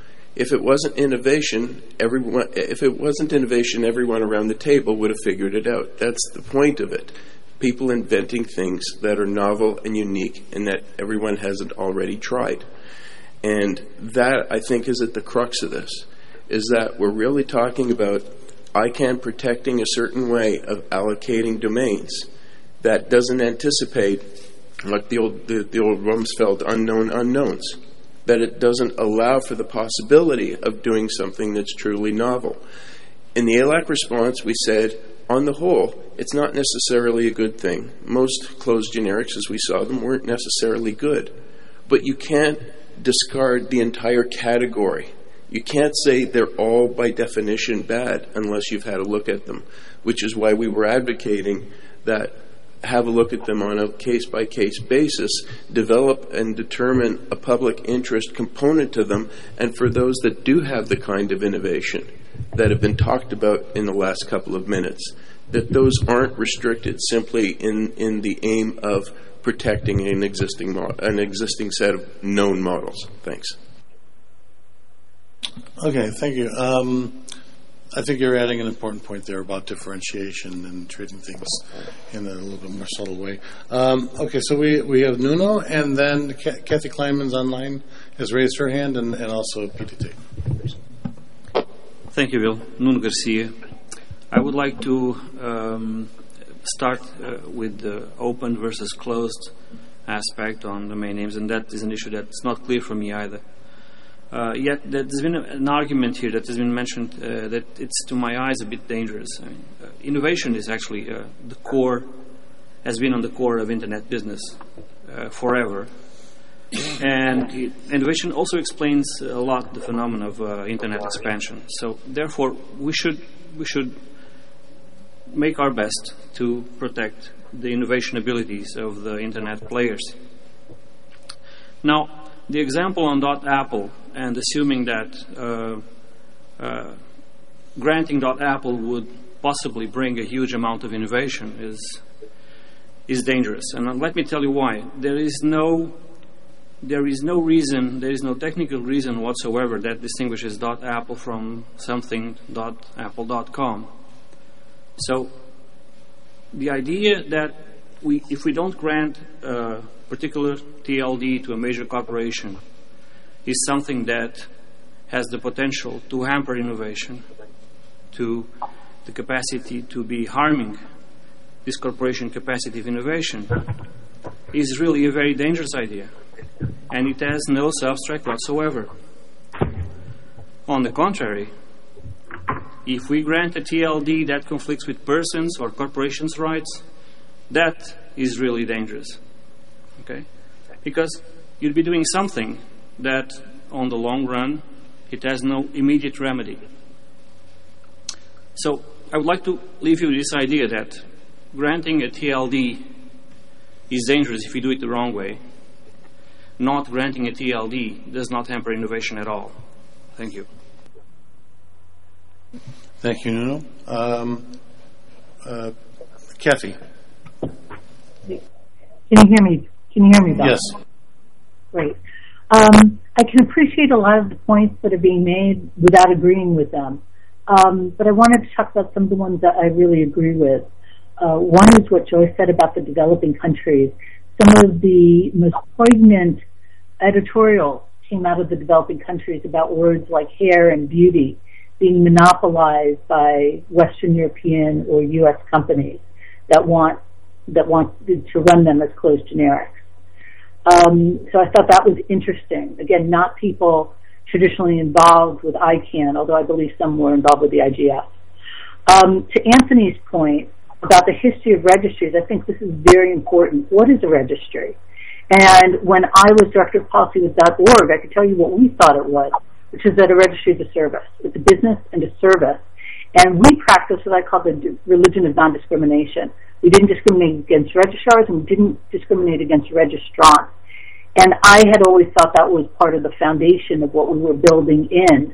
If it wasn't innovation, everyone, if it wasn't innovation, everyone around the table would have figured it out. That's the point of it. People inventing things that are novel and unique and that everyone hasn't already tried. And that, I think, is at the crux of this, is that we're really talking about I C A N protecting a certain way of allocating domains that doesn't anticipate, like the old, the, the old Rumsfeld unknown unknowns, that it doesn't allow for the possibility of doing something that's truly novel. In the A L A C response, we said, on the whole, it's not necessarily a good thing. Most closed generics, as we saw them, weren't necessarily good. But you can't discard the entire category. You can't say they're all by definition bad unless you've had a look at them, which is why we were advocating that have a look at them on a case-by-case basis, develop and determine a public interest component to them, and for those that do have the kind of innovation that have been talked about in the last couple of minutes, that those aren't restricted simply in, in the aim of protecting an existing mo- an existing set of known models. Thanks. Okay, thank you. Um, I think you're adding an important point there about differentiation and treating things in a little bit more subtle way. Um, okay, so we, we have Nuno, and then Kathy Kleinman's online has raised her hand, and, and also P T T. Thank you, Bill. Nuno Garcia. I would like to um, start uh, with the open versus closed aspect on domain names, and that is an issue that's not clear for me either. Uh, yet there's been an argument here that has been mentioned uh, that it's, to my eyes, a bit dangerous. I mean, uh, innovation is actually uh, the core, has been on the core of internet business uh, forever. And it, innovation also explains a lot the phenomenon of uh, internet expansion. So therefore, we should we should make our best to protect the innovation abilities of the internet players. Now, the example on .apple, and assuming that uh, uh, granting .apple would possibly bring a huge amount of innovation is is dangerous. And let me tell you why. There is no there is no reason, there is no technical reason whatsoever that distinguishes .apple from something .apple dot com. So the idea that we, if we don't grant a particular T L D to a major corporation, is something that has the potential to hamper innovation, to the capacity to be harming this corporation capacity of innovation, is really a very dangerous idea. And it has no substrate whatsoever. On the contrary, if we grant a T L D that conflicts with persons or corporations' rights, that is really dangerous. Okay? Because you'd be doing something that, on the long run, it has no immediate remedy. So I would like to leave you with this idea that granting a T L D is dangerous if you do it the wrong way. Not granting a T L D does not hamper innovation at all. Thank you. Thank you, Nuno. Um, uh, Kathy. Can you hear me? Can you hear me, Bob? Yes. Great. Um, I can appreciate a lot of the points that are being made without agreeing with them. Um, but I wanted to talk about some of the ones that I really agree with. Uh, one is what Joyce said about the developing countries. Some of the most poignant editorials came out of the developing countries about words like hair and beauty being monopolized by Western European or U S companies that want that want to run them as closed generics. Um, so I thought that was interesting. Again, not people traditionally involved with I CANN, although I believe some were involved with the I G F. Um, to Anthony's point about the history of registries, I think this is very important. What is a registry? And when I was director of policy with .org, I could tell you what we thought it was, which is that a registry is a service. It's a business and a service. And we practice what I call the religion of non-discrimination. We didn't discriminate against registrars and we didn't discriminate against registrants. And I had always thought that was part of the foundation of what we were building in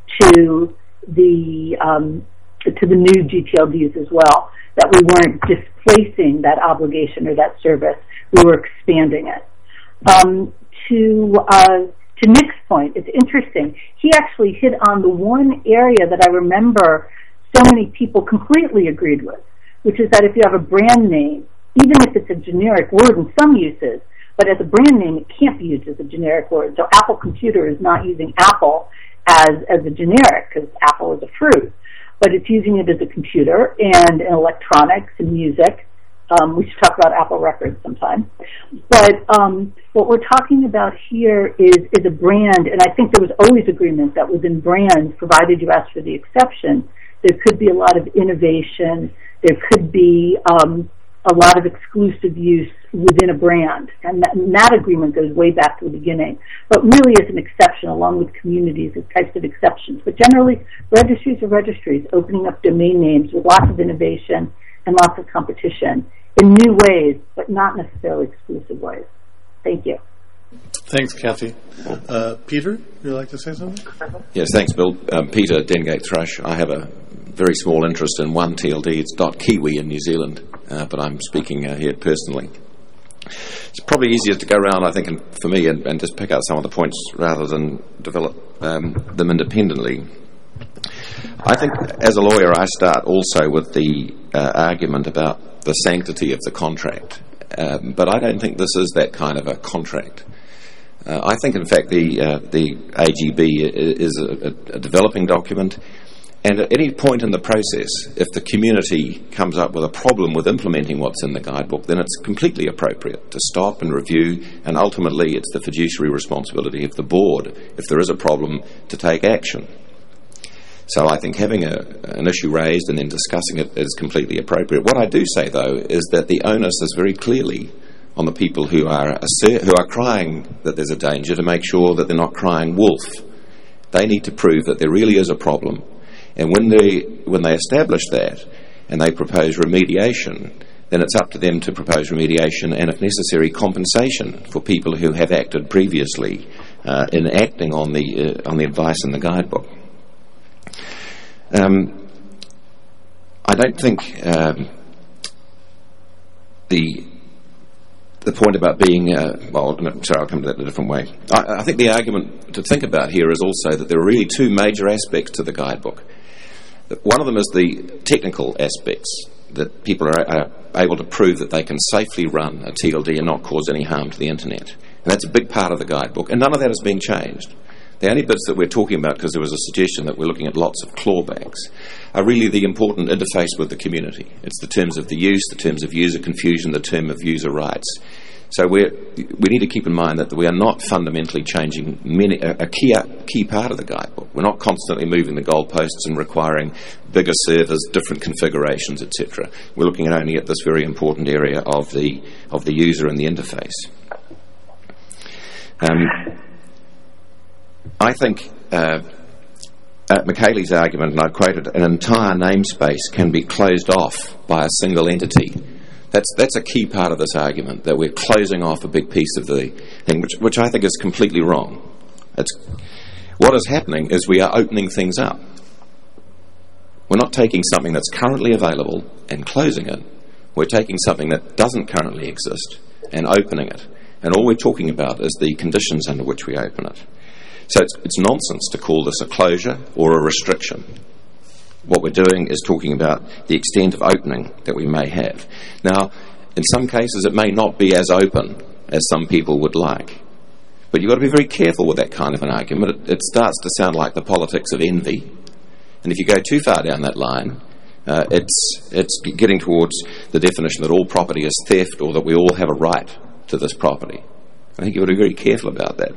to the um, to the new G T L Ds as well, that we weren't displacing that obligation or that service. We were expanding it. Um, to uh, to Nick's point, it's interesting. He actually hit on the one area that I remember so many people completely agreed with, which is that if you have a brand name, even if it's a generic word in some uses, but as a brand name, it can't be used as a generic word. So Apple Computer is not using Apple as, as a generic because Apple is a fruit, but it's using it as a computer and in electronics and music. Um, we should talk about Apple Records sometime. But um, what we're talking about here is, is a brand, and I think there was always agreement that within brands, provided you ask for the exception, there could be a lot of innovation, there could be um, a lot of exclusive use within a brand, and that, and that agreement goes way back to the beginning, but really is an exception along with communities as types of exceptions. But generally, registries are registries, opening up domain names with lots of innovation and lots of competition in new ways, but not necessarily exclusive ways. Thank you. Thanks, Kathy. Uh, Peter, would you like to say something? Yes, thanks, Bill. Um, Peter Dengate Thrush. I have a very small interest in one T L D. It's .kiwi in New Zealand, uh, but I'm speaking uh, here personally. It's probably easier to go around, I think, and for me, and, and just pick out some of the points rather than develop um, them independently. I think, as a lawyer, I start also with the uh, argument about the sanctity of the contract, um, but I don't think this is that kind of a contract. Uh, I think, in fact, the uh, the A G B is a, a developing document, and at any point in the process, if the community comes up with a problem with implementing what's in the guidebook, then it's completely appropriate to stop and review, and ultimately it's the fiduciary responsibility of the board, if there is a problem, to take action. So I think having a, an issue raised and then discussing it is completely appropriate. What I do say, though, is that the onus is very clearly on the people who are assert, who are crying that there's a danger to make sure that they're not crying wolf. They need to prove that there really is a problem. And when they, when they establish that and they propose remediation, then it's up to them to propose remediation and, if necessary, compensation for people who have acted previously uh, in acting on the, uh, on the advice in the guidebook. Um, I don't think um, the the point about being uh, well, no, sorry, I'll come to that in a different way. I, I think the argument to think about here is also that there are really two major aspects to the guidebook. One of them is the technical aspects, that people are, are able to prove that they can safely run a T L D and not cause any harm to the internet. And that's a big part of the guidebook, and none of that is being changed. The only bits that we're talking about, because there was a suggestion that we're looking at lots of clawbacks, are really the important interface with the community. It's the terms of the use, the terms of user confusion, the term of user rights. So we're, we need to keep in mind that we are not fundamentally changing many, a, a key, key part of the guidebook. We're not constantly moving the goalposts and requiring bigger servers, different configurations, et cetera. We're looking at only at this very important area of the, of the user and the interface. Um, I think uh, uh, Michele's argument, and I quoted, an entire namespace can be closed off by a single entity. That's that's a key part of this argument, that we're closing off a big piece of the thing, which, which I think is completely wrong. It's, what is happening is we are opening things up. We're not taking something that's currently available and closing it. We're taking something that doesn't currently exist and opening it. And all we're talking about is the conditions under which we open it. So it's, it's nonsense to call this a closure or a restriction. What we're doing is talking about the extent of opening that we may have. Now, in some cases it may not be as open as some people would like. But you've got to be very careful with that kind of an argument. It, it starts to sound like the politics of envy. And if you go too far down that line, uh, it's, it's getting towards the definition that all property is theft or that we all have a right to this property. I think you've got to be very careful about that.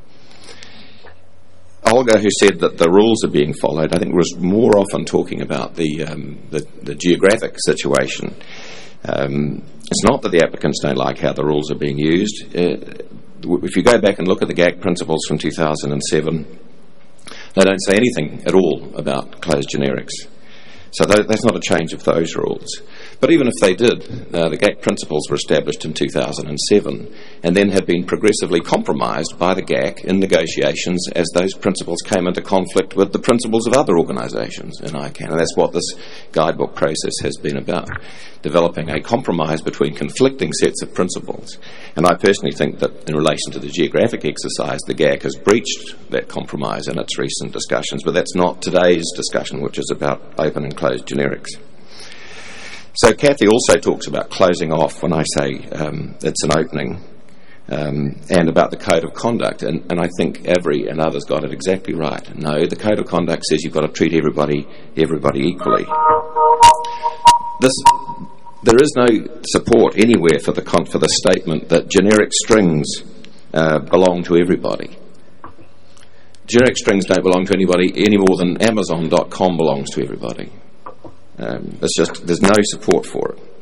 Olga, who said that the rules are being followed, I think was more often talking about the um, the, the geographic situation. Um, it's not that the applicants don't like how the rules are being used. Uh, if you go back and look at the G A C principles from two thousand seven, they don't say anything at all about closed generics. So th- that's not a change of those rules. But even if they did, uh, the G A C principles were established in two thousand seven and then have been progressively compromised by the G A C in negotiations as those principles came into conflict with the principles of other organisations in I CANN. And that's what this guidebook process has been about, developing a compromise between conflicting sets of principles. And I personally think that in relation to the geographic exercise, the G A C has breached that compromise in its recent discussions, but that's not today's discussion, which is about open and closed generics. So Kathy also talks about closing off when I say um, it's an opening, um, and about the code of conduct, and, and I think Avery and others got it exactly right. No, the code of conduct says you've got to treat everybody everybody equally. This, there is no support anywhere for the con- for the statement that generic strings uh, belong to everybody. Generic strings don't belong to anybody any more than Amazon dot com belongs to everybody. Um, it's just, there's no support for it.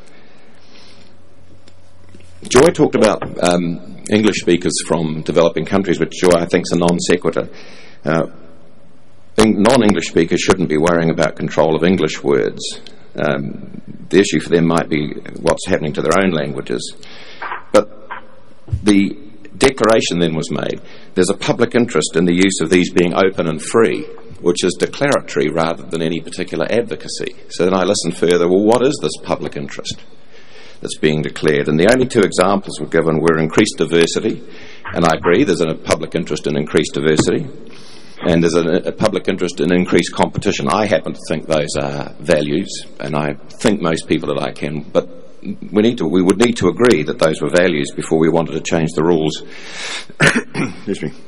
Joy talked about um, English speakers from developing countries, which Joy I think is a non sequitur. Uh, non-English speakers shouldn't be worrying about control of English words. Um, the issue for them might be what's happening to their own languages. But the declaration then was made, there's a public interest in the use of these being open and free, which is declaratory rather than any particular advocacy. So then I listened further, well, what is this public interest that's being declared? And the only two examples were given were increased diversity, and I agree there's a public interest in increased diversity, and there's a, a public interest in increased competition. I happen to think those are values, and I think most people that I can, but we need to, we would need to agree that those were values before we wanted to change the rules. Excuse me.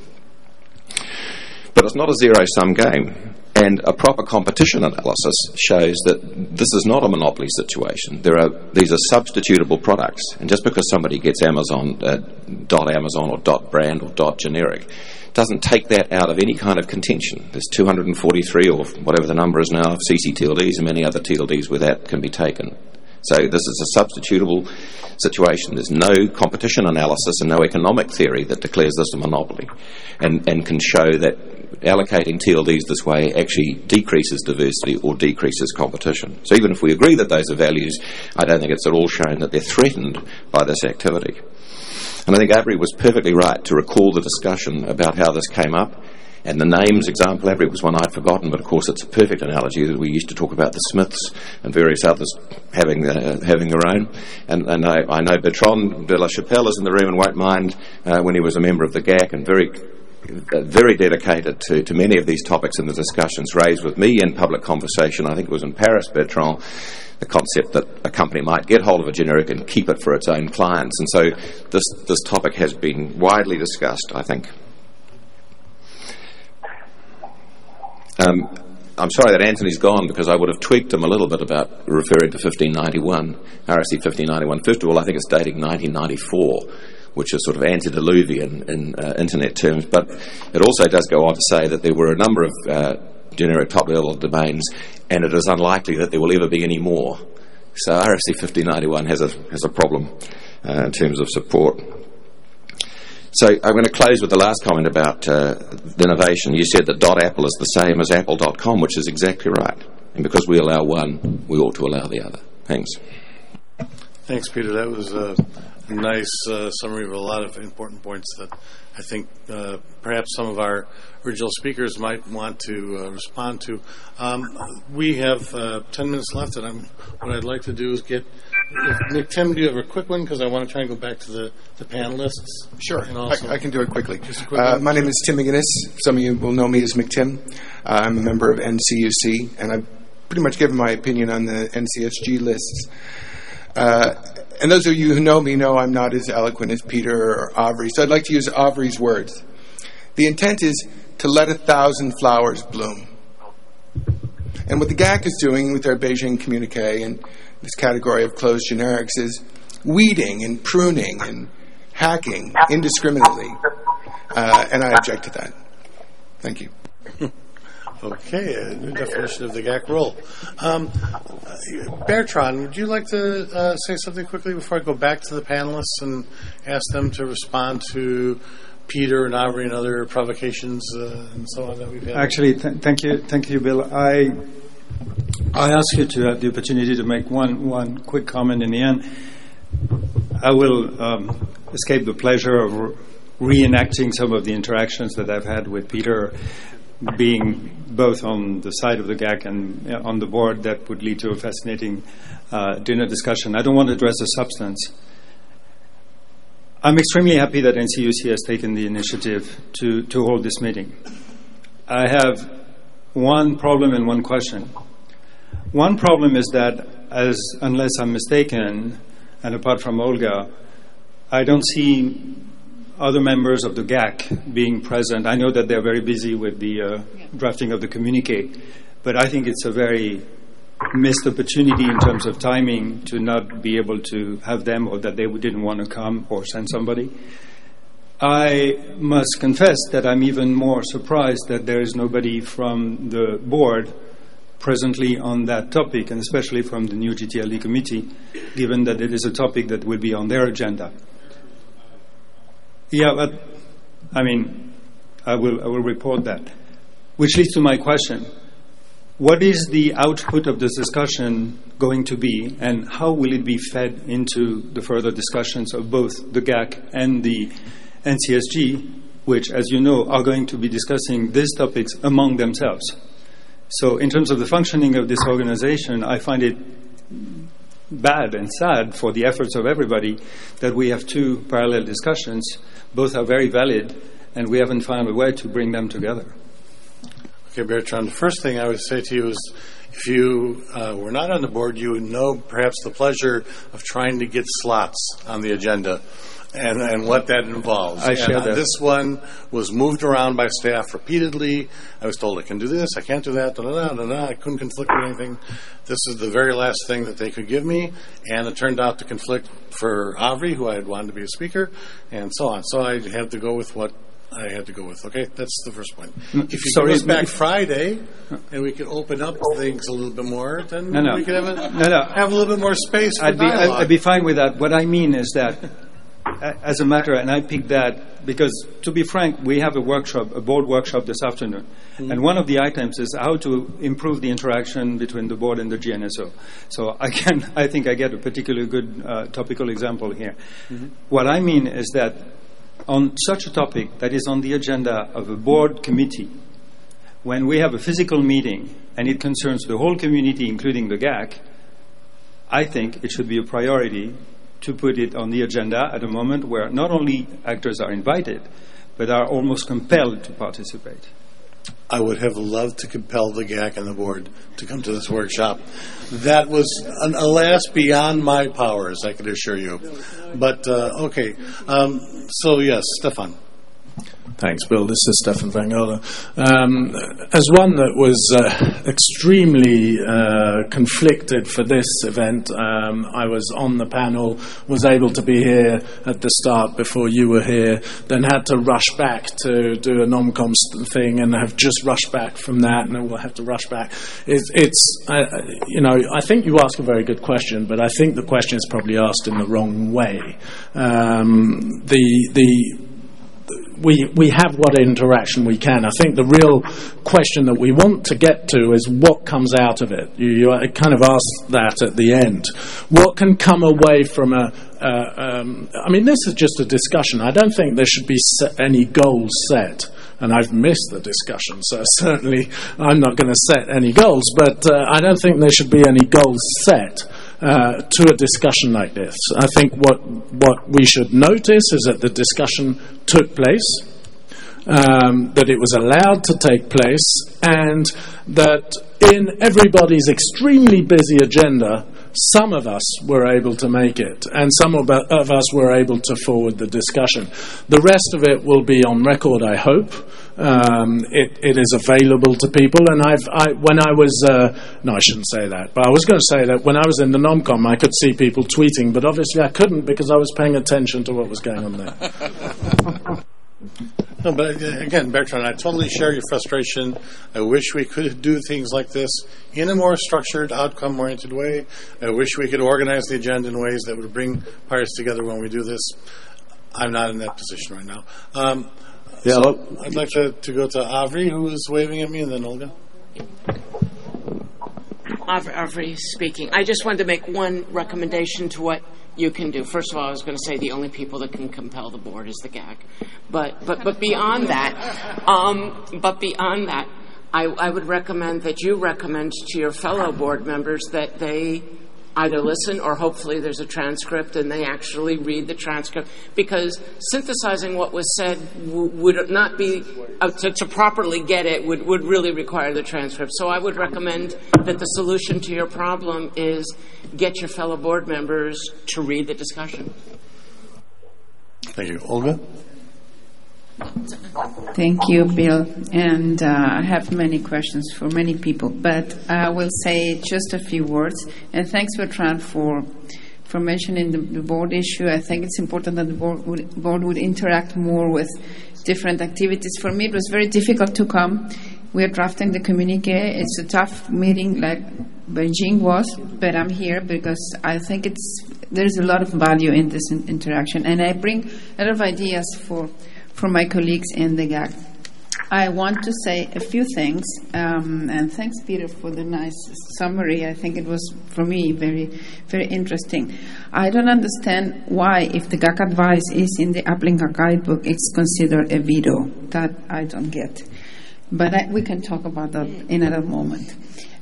But it's not a zero-sum game, and a proper competition analysis shows that this is not a monopoly situation. There are these are substitutable products, and just because somebody gets Amazon uh, dot Amazon or dot brand or dot generic doesn't take that out of any kind of contention. There's two hundred forty-three or whatever the number is now of C C T L Ds and many other T L Ds where that can be taken. So this is a substitutable situation. There's no competition analysis and no economic theory that declares this a monopoly and, and can show that allocating T L Ds this way actually decreases diversity or decreases competition. So even if we agree that those are values, I don't think it's at all shown that they're threatened by this activity. And I think Avery was perfectly right to recall the discussion about how this came up. And the names example, Avery, was one I'd forgotten, but of course it's a perfect analogy that we used to talk about the Smiths and various others having uh, having their own. And, and I, I know Bertrand de la Chapelle is in the room and won't mind uh, when he was a member of the G A C and very uh, very dedicated to, to many of these topics in the discussions raised with me in public conversation. I think it was in Paris, Bertrand, the concept that a company might get hold of a generic and keep it for its own clients. And so this this topic has been widely discussed, I think. Um, I'm sorry that Anthony's gone because I would have tweaked him a little bit about referring to fifteen ninety-one, R S C fifteen ninety-one. First of all, I think it's dating nineteen ninety-four, which is sort of antediluvian in uh, internet terms, but it also does go on to say that there were a number of uh, generic top-level domains, and it is unlikely that there will ever be any more. So R S C fifteen ninety-one has a has a problem uh, in terms of support. So I'm going to close with the last comment about uh, the innovation. You said that .apple is the same as apple dot com, which is exactly right. And because we allow one, we ought to allow the other. Thanks. Thanks, Peter. That was a nice uh, summary of a lot of important points that I think uh, perhaps some of our original speakers might want to uh, respond to. Um, we have uh, ten minutes left, and I'm, what I'd like to do is get if, Nick, Tim, do you have a quick one? Because I want to try and go back to the, the panelists. Sure, and also, I, I can do it quickly. Just a quick uh, one. My name is Tim McGinnis. Some of you will know me as McTim. Uh, I'm a member of N C U C, and I've pretty much given my opinion on the N C S G lists. Uh, and those of you who know me know I'm not as eloquent as Peter or Avri, so I'd like to use Avri's words. The intent is to let a thousand flowers bloom. And what the G A C is doing with their Beijing communique and this category of closed generics is weeding and pruning and hacking indiscriminately. Uh, and I object to that. Thank you. Okay, a new definition of the G A C role. Um, uh, Bertrand, would you like to uh, say something quickly before I go back to the panelists and ask them to respond to Peter and Avri and other provocations uh, and so on that we've had? Actually, th- thank you, thank you, Bill. I I ask you to have the opportunity to make one one quick comment in the end. I will um, escape the pleasure of re- reenacting some of the interactions that I've had with Peter, being both on the side of the G A C and uh, on the board. That would lead to a fascinating uh, dinner discussion. I don't want to address the substance. I'm extremely happy that N C U C has taken the initiative to, to hold this meeting. I have one problem and one question. One problem is that, as unless I'm mistaken, and apart from Olga, I don't see other members of the G A C being present. I know that they're very busy with the uh, drafting of the communique, but I think it's a very missed opportunity in terms of timing to not be able to have them, or that they didn't want to come or send somebody. I must confess that I'm even more surprised that there is nobody from the board presently on that topic, and especially from the new G T L D committee, given that it is a topic that will be on their agenda. Yeah, but, I mean, I will I will report that. Which leads to my question. What is the output of this discussion going to be, and how will it be fed into the further discussions of both the G A C and the N C S G, which, as you know, are going to be discussing these topics among themselves? So in terms of the functioning of this organization, I find it bad and sad for the efforts of everybody that we have two parallel discussions. Both are very valid, and we haven't found a way to bring them together. Okay, Bertrand, the first thing I would say to you is if you uh, were not on the board, you would know perhaps the pleasure of trying to get slots on the agenda and, and what that involves. I share and, uh, that. This one was moved around by staff repeatedly. I was told I can do this, I can't do that, da da da da da. I couldn't conflict with anything. This is the very last thing that they could give me, and it turned out to conflict for Avri, who I had wanted to be a speaker, and so on. So I had to go with what I had to go with. Okay, that's the first point. If you Sorry, give us back Friday, and we could open up things a little bit more, then No, no. we could have a, No, no. have a little bit more space for I'd be, dialogue. I'd be fine with that. What I mean is that, a- as a matter, and I picked that because, to be frank, we have a workshop, a board workshop this afternoon, Mhm. and one of the items is how to improve the interaction between the board and the G N S O. So I can, I think I get a particularly good uh, topical example here. Mhm. What I mean is that on such a topic that is on the agenda of a board committee, when we have a physical meeting and it concerns the whole community, including the G A C, I think it should be a priority to put it on the agenda at a moment where not only actors are invited, but are almost compelled to participate. I would have loved to compel the G A C and the board to come to this workshop. That was, an, alas, beyond my powers, I can assure you. But, uh, okay. Um, so, yes, Stefan. Thanks, Bill. This is Stefan Van Gelder. Um, as one that was uh, extremely uh, conflicted for this event, um, I was on the panel, was able to be here at the start before you were here, then had to rush back to do a non-com thing and have just rushed back from that, and then we'll have to rush back. It's, it's uh, you know, I think you ask a very good question, but I think the question is probably asked in the wrong way. Um, the the we we have what interaction we can. I think the real question that we want to get to is what comes out of it. You, you kind of asked that at the end. What can come away from a? Uh, um, I mean, this is just a discussion. I don't think there should be set any goals set. And I've missed the discussion, so certainly I'm not going to set any goals. But uh, I don't think there should be any goals set uh, to a discussion like this. I think what what we should notice is that the discussion took place, um, that it was allowed to take place, and that in everybody's extremely busy agenda, some of us were able to make it, and some of, of us were able to forward the discussion. The rest of it will be on record, I hope. Um, it, it is available to people, and I've, I, when I was, uh, no, I shouldn't say that, but I was going to say that when I was in the NomCom, I could see people tweeting, but obviously I couldn't because I was paying attention to what was going on there. No, but again, Bertrand, I totally share your frustration. I wish we could do things like this in a more structured, outcome-oriented way. I wish we could organize the agenda in ways that would bring parties together when we do this. I'm not in that position right now. Um, yeah, so look, I'd like to, to go to Avri, who is waving at me, and then Olga. Av- Avri speaking. I just wanted to make one recommendation to what you can do. First of all, I was going to say the only people that can compel the board is the G A C. But but but beyond that, um, but beyond that, I, I would recommend that you recommend to your fellow board members that they either listen or hopefully there's a transcript and they actually read the transcript, because synthesizing what was said w- would not be, uh, to, to properly get it, would, would really require the transcript. So I would recommend that the solution to your problem is get your fellow board members to read the discussion. Thank you. Olga? Thank you, Bill. And uh, I have many questions for many people, but I will say just a few words. And thanks, Bertrand, for for mentioning the, the board issue. I think it's important that the board would, board would interact more with different activities. For me, it was very difficult to come. We are drafting the communique. It's a tough meeting, like Beijing was, but I'm here because I think it's there's a lot of value in this in- interaction, and I bring a lot of ideas for. from my colleagues in the G A C. I want to say a few things, um, and thanks, Peter, for the nice summary. I think it was, for me, very, very interesting. I don't understand why, if the G A C advice is in the Applinga Guidebook, it's considered a veto. That I don't get. But I, we can talk about that in another moment.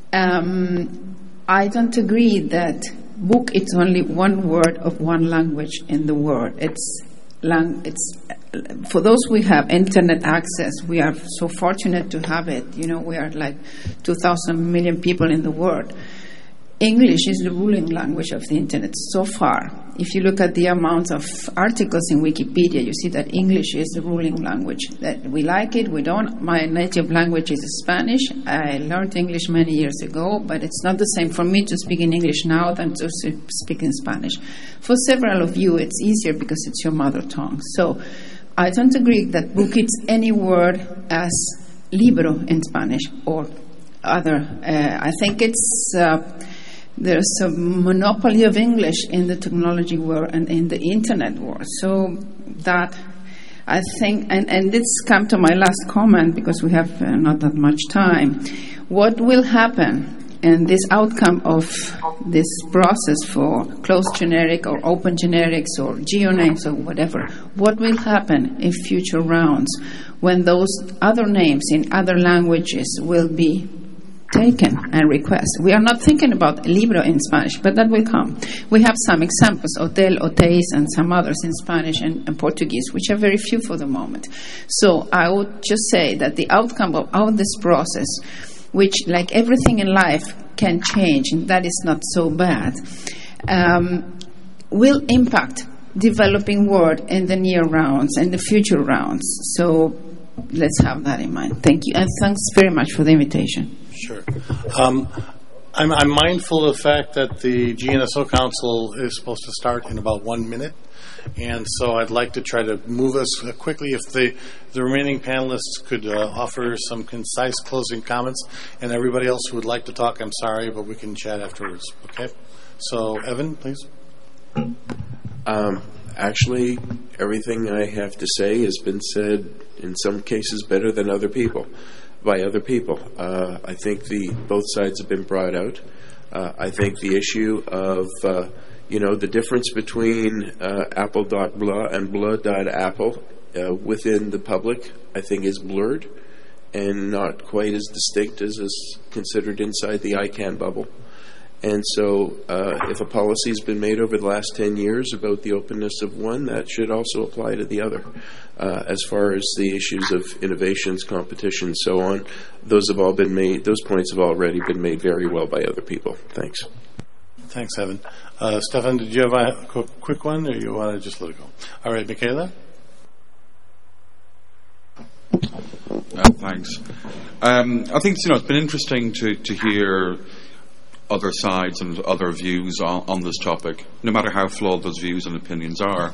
Um, I don't agree that book is only one word of one language in the world. It's Lang- it's for those we have internet access. We are so fortunate to have it. You know, we are like two thousand million people in the world. English is the ruling language of the internet so far. If you look at the amount of articles in Wikipedia, you see that English is the ruling language. That we like it, we don't. My native language is Spanish. I learned English many years ago, but it's not the same for me to speak in English now than to speak in Spanish. For several of you, it's easier because it's your mother tongue. So I don't agree that book is any word as libro in Spanish or other. Uh, I think it's... Uh, There's a monopoly of English in the technology world and in the internet world. So that, I think, and, and this comes to my last comment because we have uh, not that much time. What will happen in this outcome of this process for closed generic or open generics or geonames or whatever, what will happen in future rounds when those other names in other languages will be taken and request? We are not thinking about libro in Spanish, but that will come. We have some examples, hotel, hotéis, and some others in Spanish and, and Portuguese, which are very few for the moment. So I would just say that the outcome of, of this process, which, like everything in life, can change, and that is not so bad, um, will impact developing world in the near rounds and the future rounds. So let's have that in mind. Thank you, and thanks very much for the invitation. Sure. Um, I'm, I'm mindful of the fact that the G N S O Council is supposed to start in about one minute, and so I'd like to try to move us quickly. If the, the remaining panelists could uh, offer some concise closing comments, and everybody else who would like to talk, I'm sorry, but we can chat afterwards. Okay? So, Evan, please. Um, actually, everything I have to say has been said, in some cases, better than other people, by other people. Uh, I think the both sides have been brought out. Uh, I think the issue of, uh, you know, the difference between uh, apple dot blah and blah dot apple uh, within the public, I think, is blurred and not quite as distinct as is considered inside the I CANN bubble. And so uh, if a policy has been made over the last ten years about the openness of one, that should also apply to the other. Uh, as far as the issues of innovations, competition, so on, those have all been made, those points have already been made very well by other people. Thanks. Thanks, Evan. Uh, Stefan, did you have a quick one, or you want to just let it go? All right, Michaela? Uh, thanks. Um, I think you know it's been interesting to, to hear other sides and other views on, on this topic, no matter how flawed those views and opinions are.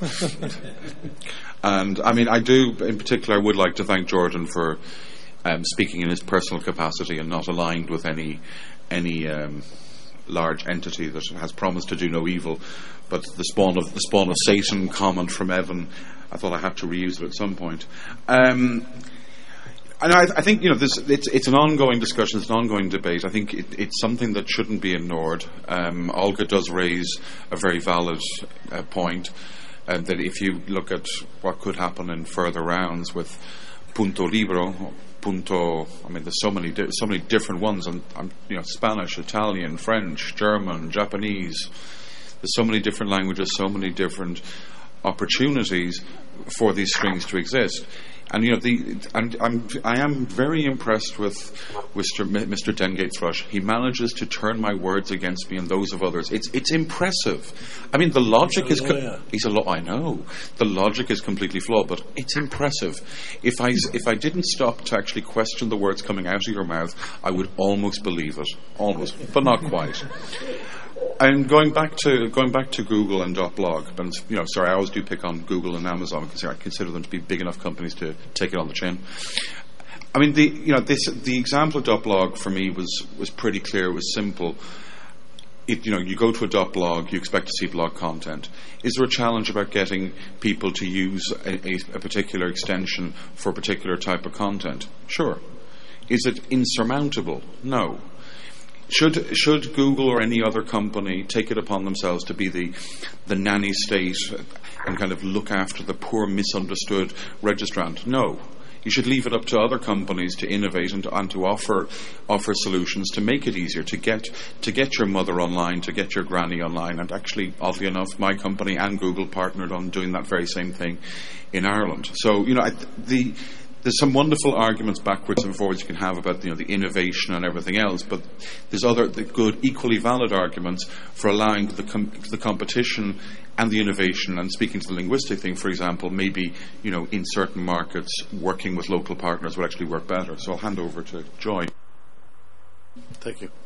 And I mean, I do, in particular, I would like to thank Jordan for um, speaking in his personal capacity and not aligned with any any um, large entity that has promised to do no evil. But the spawn of the spawn of Satan comment from Evan, I thought I had to reuse it at some point. Um, And I, I think you know this. It's, it's an ongoing discussion. It's an ongoing debate. I think it, it's something that shouldn't be ignored. Um, Olga does raise a very valid uh, point uh, that if you look at what could happen in further rounds with Punto Libro, Punto. I mean, there's so many di- so many different ones, and um, you know, Spanish, Italian, French, German, Japanese. There's so many different languages, so many different opportunities for these strings to exist. And you know, the and I'm I am very impressed with Mister Mister Dengate Thrush. He manages to turn my words against me and those of others. It's it's impressive. I mean, the logic is co- he's a lot. I know the logic is completely flawed, but it's impressive. If I if I didn't stop to actually question the words coming out of your mouth, I would almost believe it, almost, but not quite. And going back to going back to Google and .blog, but you know, sorry, I always do pick on Google and Amazon because I consider them to be big enough companies to take it on the chin. I mean, the you know this the example of .blog for me was was pretty clear. It was simple. It, you know, you go to a .blog, you expect to see blog content. Is there a challenge about getting people to use a, a, a particular extension for a particular type of content? Sure. Is it insurmountable? No. Should should Google or any other company take it upon themselves to be the the nanny state and kind of look after the poor, misunderstood registrant? No. You should leave it up to other companies to innovate and to, and to offer offer solutions to make it easier to get to get your mother online, to get your granny online. And actually, oddly enough, my company and Google partnered on doing that very same thing in Ireland. So you know, I, the. There's some wonderful arguments backwards and forwards you can have about you know the innovation and everything else, but there's other the good, equally valid arguments for allowing the com- the competition and the innovation. And speaking to the linguistic thing, for example, maybe you know in certain markets working with local partners would actually work better. So I'll hand over to Joy. Thank you.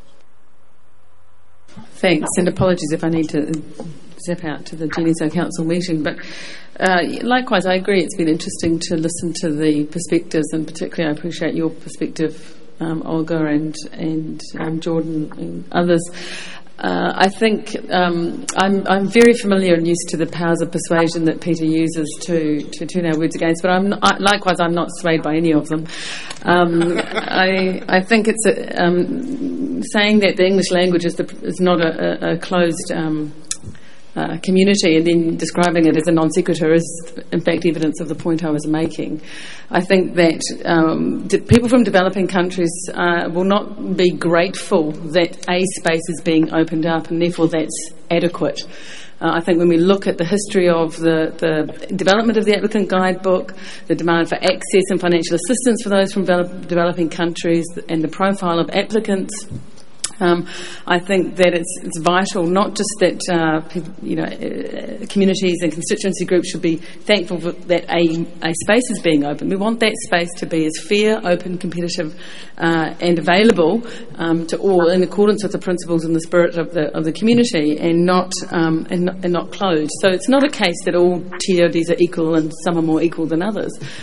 Thanks, and apologies if I need to zip out to the G N S O Council meeting. But uh, likewise, I agree it's been interesting to listen to the perspectives, and particularly I appreciate your perspective, um, Olga and, and um, Jordan and others. Uh, I think um, I'm, I'm very familiar and used to the powers of persuasion that Peter uses to, to turn our words against, but I'm not, I, likewise I'm not swayed by any of them. Um, I, I think it's a, um, saying that the English language is, the, is not a, a, a closed um, uh, community and then describing it as a non sequitur is in fact evidence of the point I was making. I think that um, d- people from developing countries uh, will not be grateful that a space is being opened up and therefore that's adequate. Uh, I think when we look at the history of the, the development of the applicant guidebook, the demand for access and financial assistance for those from develop, developing countries and the profile of applicants, Um, I think that it's, it's vital not just that uh, people, you know, uh, communities and constituency groups should be thankful for that a, a space is being opened. We want that space to be as fair, open, competitive, uh, and available um, to all in accordance with the principles and the spirit of the of the community, and not um, and, not, and not closed. So it's not a case that all T O Ds are equal and some are more equal than others.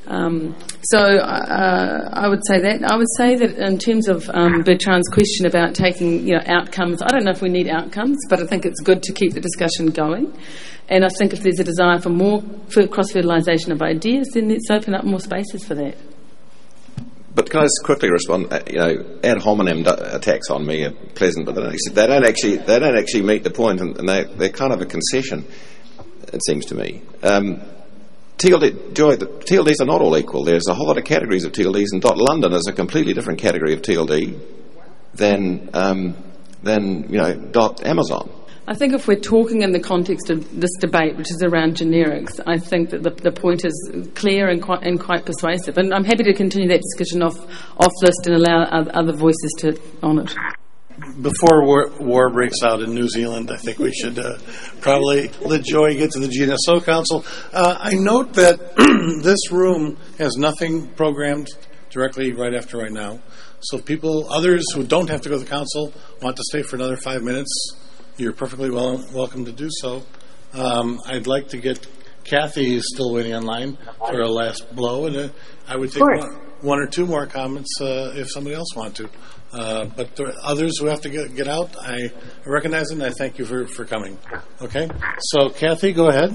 Um, so uh, I would say that. I would say that in terms of um, Bertrand's question about taking, you know, outcomes, I don't know if we need outcomes, but I think it's good to keep the discussion going. And I think if there's a desire for more cross-fertilisation of ideas, then let's open up more spaces for that. But can I just quickly respond? Uh, you know, ad hominem d- attacks on me are pleasant, but they don't actually they don't actually, they don't actually meet the point, and, and they, they're kind of a concession, it seems to me. Um, T L D, Joy, the T L Ds are not all equal. There's a whole lot of categories of T L Ds, and Dot London is a completely different category of T L D than um, than you know Dot Amazon. I think if we're talking in the context of this debate, which is around generics, I think that the, the point is clear and quite, and quite persuasive. And I'm happy to continue that discussion off, off list and allow other voices to on it. Before war, war breaks out in New Zealand, I think we should uh, probably let Joy get to the G N S O Council. Uh, I note that this room has nothing programmed directly right after right now. So if people, others who don't have to go to the council, want to stay for another five minutes, you're perfectly well, welcome to do so. Um, I'd like to get Kathy, is still waiting online for a last blow, and uh, I would take one, one or two more comments uh, if somebody else wants to. Uh, but there are others who have to get, get out, I recognize it, and I thank you for, for coming. Okay? So, Kathy, go ahead.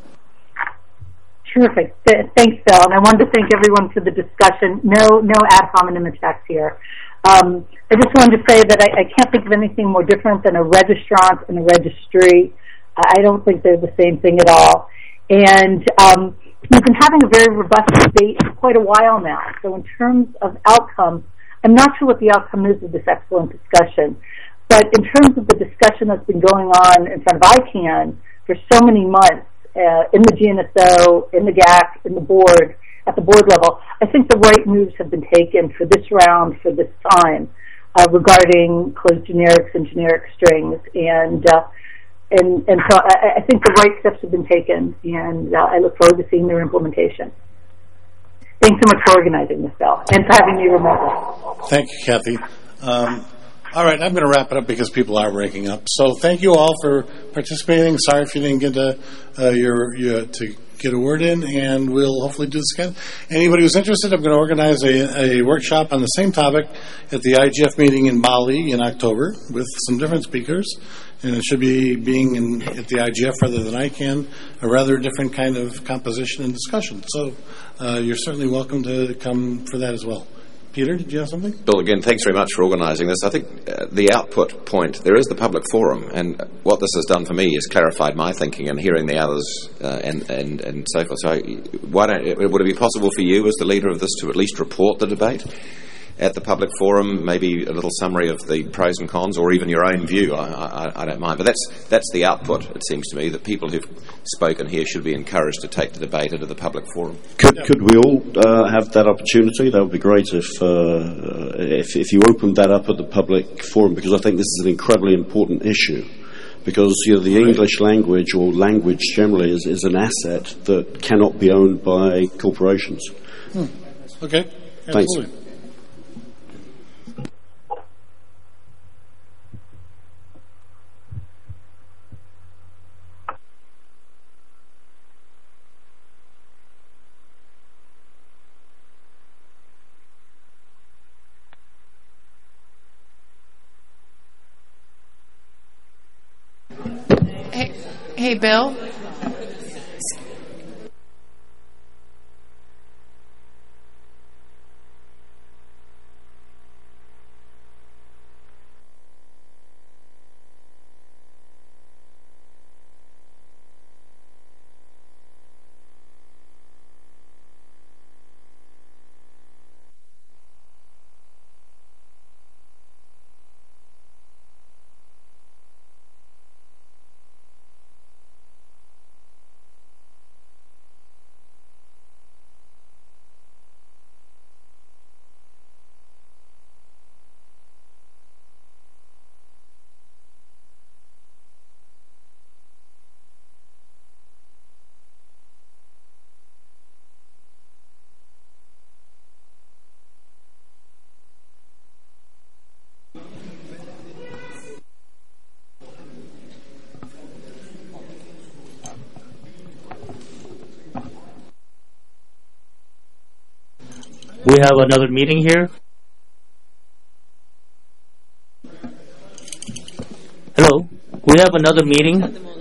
Terrific. Th- thanks, Bill. And I wanted to thank everyone for the discussion. No, no ad hominem attacks here. Um, I just wanted to say that I, I can't think of anything more different than a registrant and a registry. I don't think they're the same thing at all. And um, we've been having a very robust debate for quite a while now. So in terms of outcomes, I'm not sure what the outcome is of this excellent discussion. But in terms of the discussion that's been going on in front of I CANN for so many months, uh, in the G N S O, in the G A C, in the board, at the board level, I think the right moves have been taken for this round, for this time, uh, regarding closed generics and generic strings. And uh, and and so I, I think the right steps have been taken, and uh, I look forward to seeing their implementation. Thanks so much for organizing this, Bill, and for having me remotely. Thank you, Kathy. Um, all right, I'm going to wrap it up because people are breaking up. So thank you all for participating. Sorry if you didn't get to, uh, your, your to get a word in, and we'll hopefully do this again. Anybody who's interested, I'm going to organize a, a workshop on the same topic at the I G F meeting in Bali in October with some different speakers. And it should be being in, at the I G F rather than I CANN, a rather different kind of composition and discussion. So uh, you're certainly welcome to come for that as well. Peter, did you have something? Bill, again, thanks very much for organising this. I think uh, the output point, there is the public forum, and what this has done for me is clarified my thinking and hearing the others uh, and, and, and so forth. So why don't, would it be possible for you as the leader of this to at least report the debate at the public forum, maybe a little summary of the pros and cons, or even your own view? I, I, I don't mind. But that's that's the output, it seems to me, that people who've spoken here should be encouraged to take the debate into the public forum. Could could we all uh, have that opportunity? That would be great if, uh, if if you opened that up at the public forum, because I think this is an incredibly important issue. Because you know, the English language, or language generally, is, is an asset that cannot be owned by corporations. Hmm. Okay. Thanks. Absolutely. Hey, hey, Bill. we have another meeting here? Hello? We have another meeting?